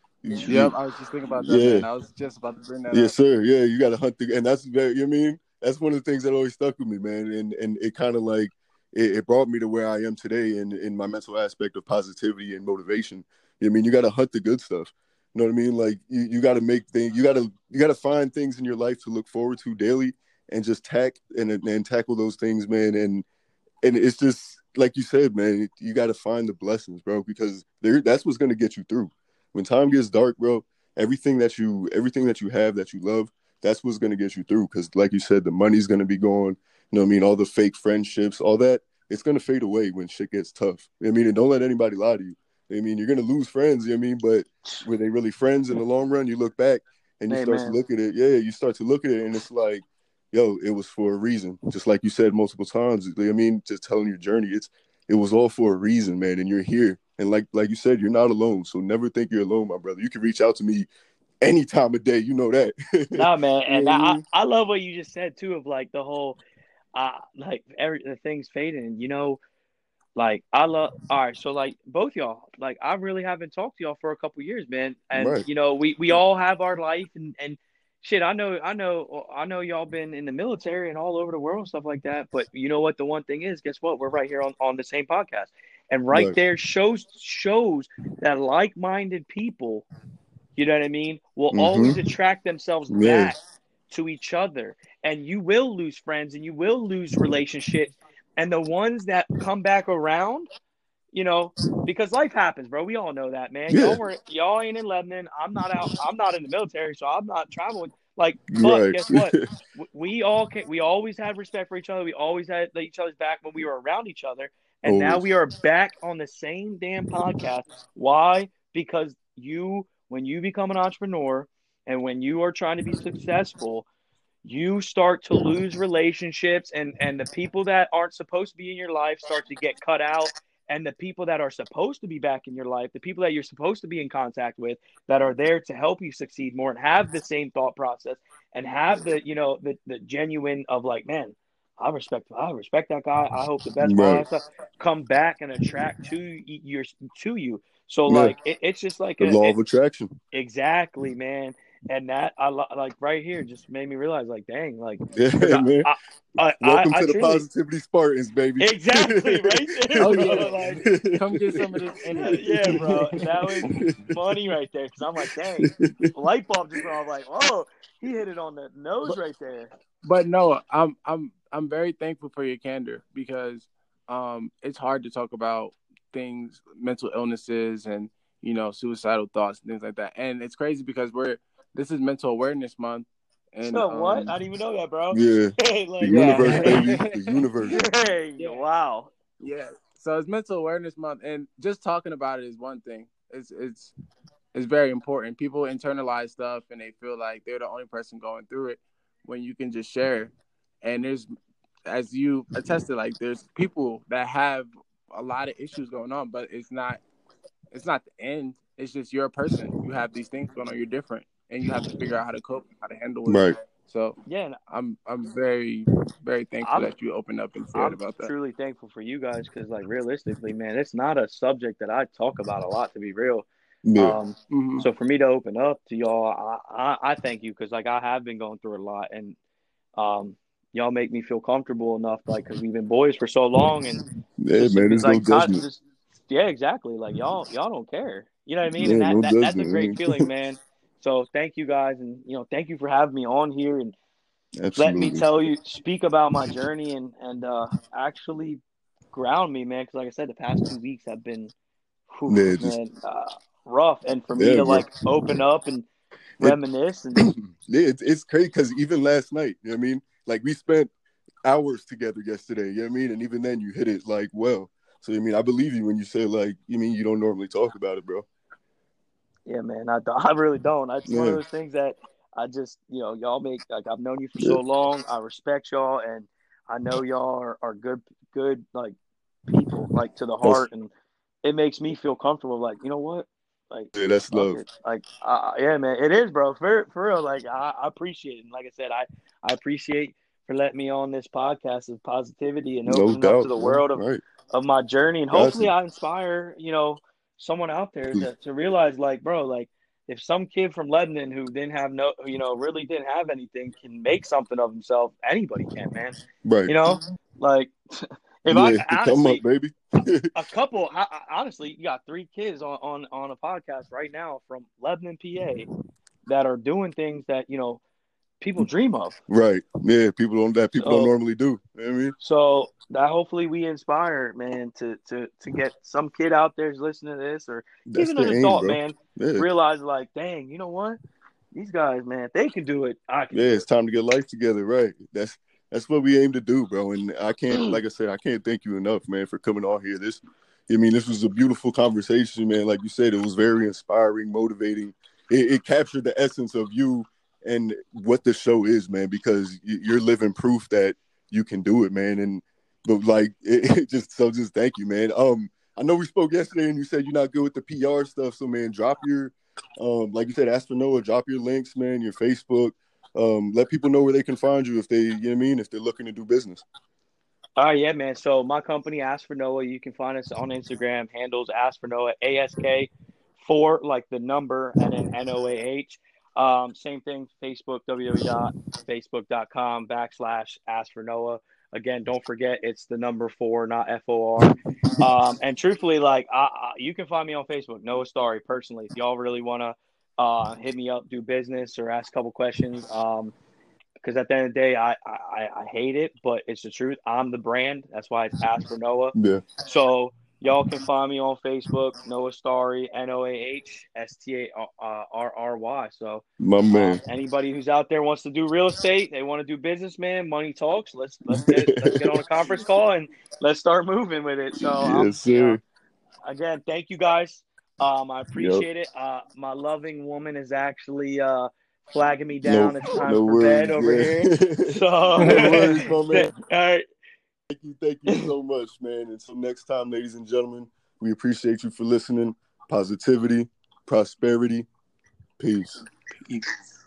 Yep, I was just thinking about that, Yeah, man. I was just about to bring that yes, up. sir. Yeah, you got to hunt the, and that's very. You know what I mean, that's one of the things that always stuck with me, man. And it kind of like it brought me to where I am today in my mental aspect of positivity and motivation. You know what I mean, you got to hunt the good stuff. You know what I mean? Like you got to make things. You got to find things in your life to look forward to daily, and just and tackle those things, man. And it's just like you said, man. You got to find the blessings, bro, because that's what's gonna get you through. When time gets dark, bro, everything that you have that you love, that's what's gonna get you through. Because like you said, the money's gonna be gone. You know what I mean? All the fake friendships, all that, it's gonna fade away when shit gets tough. I mean, and don't let anybody lie to you. I mean, you're gonna lose friends. You know what I mean? But were they really friends in the long run? You look back and you hey start to man. look at it. Yeah, you start to look at it, and it's like, yo, it was for a reason. Just like you said multiple times. I mean, just telling your journey, it was all for a reason, man. And you're here. And like you said, you're not alone. So never think you're alone, my brother. You can reach out to me any time of day. You know that. Nah, man, You know and what I I mean? I love what you just said too of like the whole like every the things fading. Like I love. All right, so like both y'all, like I really haven't talked to y'all for a couple years, man. And Right. we all have our life and shit. I know y'all been in the military and all over the world and stuff like that. But you know what? The one thing is, guess what? We're right here on the same podcast, and right Right. there shows that like-minded people. You know what I mean? Will always Mm-hmm. attract themselves Yeah. back to each other, and you will lose friends and you will lose relationships, and the ones that come back around you know, because life happens, bro. We all know that, man. Yeah. Y'all ain't in Lebanon. I'm not out. I'm not in the military, so I'm not traveling. Like, but Right. guess what? We all can. We always had respect for each other. We always had each other's back when we were around each other. And now Always. we are back on the same damn podcast. Why? Because when you become an entrepreneur and when you are trying to be successful, you start to lose relationships, and the people that aren't supposed to be in your life start to get cut out, and the people that are supposed to be back in your life, the people that you're supposed to be in contact with, that are there to help you succeed more and have the same thought process and have the genuine of like, man, I respect that guy, I hope the best for all Right. that stuff, come back and attract to you. So Yeah. like it's just like The law of attraction. exactly, man. And that like right here just made me realize, like, dang, like, Yeah, because man. Welcome I to the truly Positivity Spartans, baby. exactly right there, Oh bro. yeah, Like, come get some of this energy. yeah, bro, that was funny right there. Because I'm like, dang, light bulb just went off. Like, whoa, he hit it on the nose right there. But no, I'm very thankful for your candor, because it's hard to talk about things, mental illnesses, and suicidal thoughts and things like that. And it's crazy because this is Mental Awareness Month, and So what? I didn't even know that, bro. Yeah. Hey, The like, universe, yeah, baby. The universe. hey, yeah, wow. yeah. So it's Mental Awareness Month, and just talking about it is one thing. It's very important. People internalize stuff and they feel like they're the only person going through it, when you can just share. And there's, as you attested, like there's people that have a lot of issues going on, but it's not the end. It's just you're a person. You have these things going on. You're different, and you have to figure out how to cope, how to handle it. Right. So Yeah, and I'm very, very thankful I'm that you opened up and shared I'm about that. truly thankful for you guys because, like, realistically, man, it's not a subject that I talk about a lot, to be real. Yeah. Mm-hmm. So for me to open up to y'all, I thank you because, like, I have been going through a lot, and y'all make me feel comfortable enough, like, because we've been boys for so long, and Yeah, just to man. be There's no like, judgment. just yeah, exactly, like y'all don't care, you know what I mean, Yeah, and no that's a judgment, great man. feeling, man. So thank you guys, and thank you for having me on here and let me Absolutely. speak about my journey and actually ground me, man. Because like I said, the past 2 weeks have been, whew, Yeah, just man, rough. And for me yeah, to bro. like open up and It reminisce and yeah, it's crazy because even last night, you know what I mean? Like we spent hours together yesterday, you know what I mean? And even then you hit it like well. So I mean, I believe you when you say like, you mean you don't normally talk about it, bro. yeah, man, I really don't. It's one of Yeah. those things that I just, y'all make, like, I've known you for Yeah. so long. I respect y'all, and I know y'all are good, like, people, like, to the That's heart, and it makes me feel comfortable. Like, you know what? Like, yeah, that's fuck love. it. Like, yeah, man, it is, bro. For real. Like, I appreciate it. And like I said, I appreciate for letting me on this podcast of positivity and No opening up to doubt, the bro. world Right. of my journey. And Got hopefully to. I inspire, someone out there to realize, like, bro, like, if some kid from Lebanon who didn't have really didn't have anything can make something of himself, anybody can, man. Right. You know, like, if I Yeah, the come up, honestly, baby. a couple, honestly, you got 3 kids on a podcast right now from Lebanon, PA, that are doing things that people dream of. Right. Yeah, people don't So, normally do. You know what I mean? so that hopefully we inspire, man, to get some kid out there who's listening to this, or That's even the an aim, adult, bro. man, Yeah. realize, like, dang, you know what? These guys, man, if they can do it, I can Yeah, do it's time to get life together, right? That's what we aim to do, bro. And I can't, it. like I said, I can't thank you enough, man, for coming on here. I mean, this was a beautiful conversation, man. Like you said, it was very inspiring, motivating. It captured the essence of you and what the show is, man, because you're living proof that you can do it, man. And but like, just thank you, man. I know we spoke yesterday, and you said you're not good with the PR stuff, so man, drop your like you said, ask for Noah, drop your links, man, your Facebook. Let people know where they can find you if they, you know what I mean, if they're looking to do business. All right, yeah, man. So my company, Ask for Noah, you can find us on Instagram. Handles Ask for Noah, ASK4, like the number, and then NOAH. Same thing, Facebook, www.facebook.com/Ask for Noah. Again, don't forget it's the number 4, not FOR. And truthfully, like, you can find me on Facebook, Noah Starry, personally. If y'all really want to hit me up, do business, or ask a couple questions. Because at the end of the day, I hate it, but it's the truth. I'm the brand. That's why it's Ask for Noah. Yeah. So Y'all can find me on Facebook, Noah Starry, NoahStarry. So, My man. anybody who's out there wants to do real estate, they want to do business, man, money talks. Let's get on a conference call and let's start moving with it. So, Yes, sir. again, thank you guys. I Yep. appreciate it. My loving woman is actually flagging me No, down. It's time no for worries, bed over man. here. So, No worries, my man. all right. Thank you so much, man. Until next time, ladies and gentlemen, we appreciate you for listening. Positivity, prosperity, peace. Peace.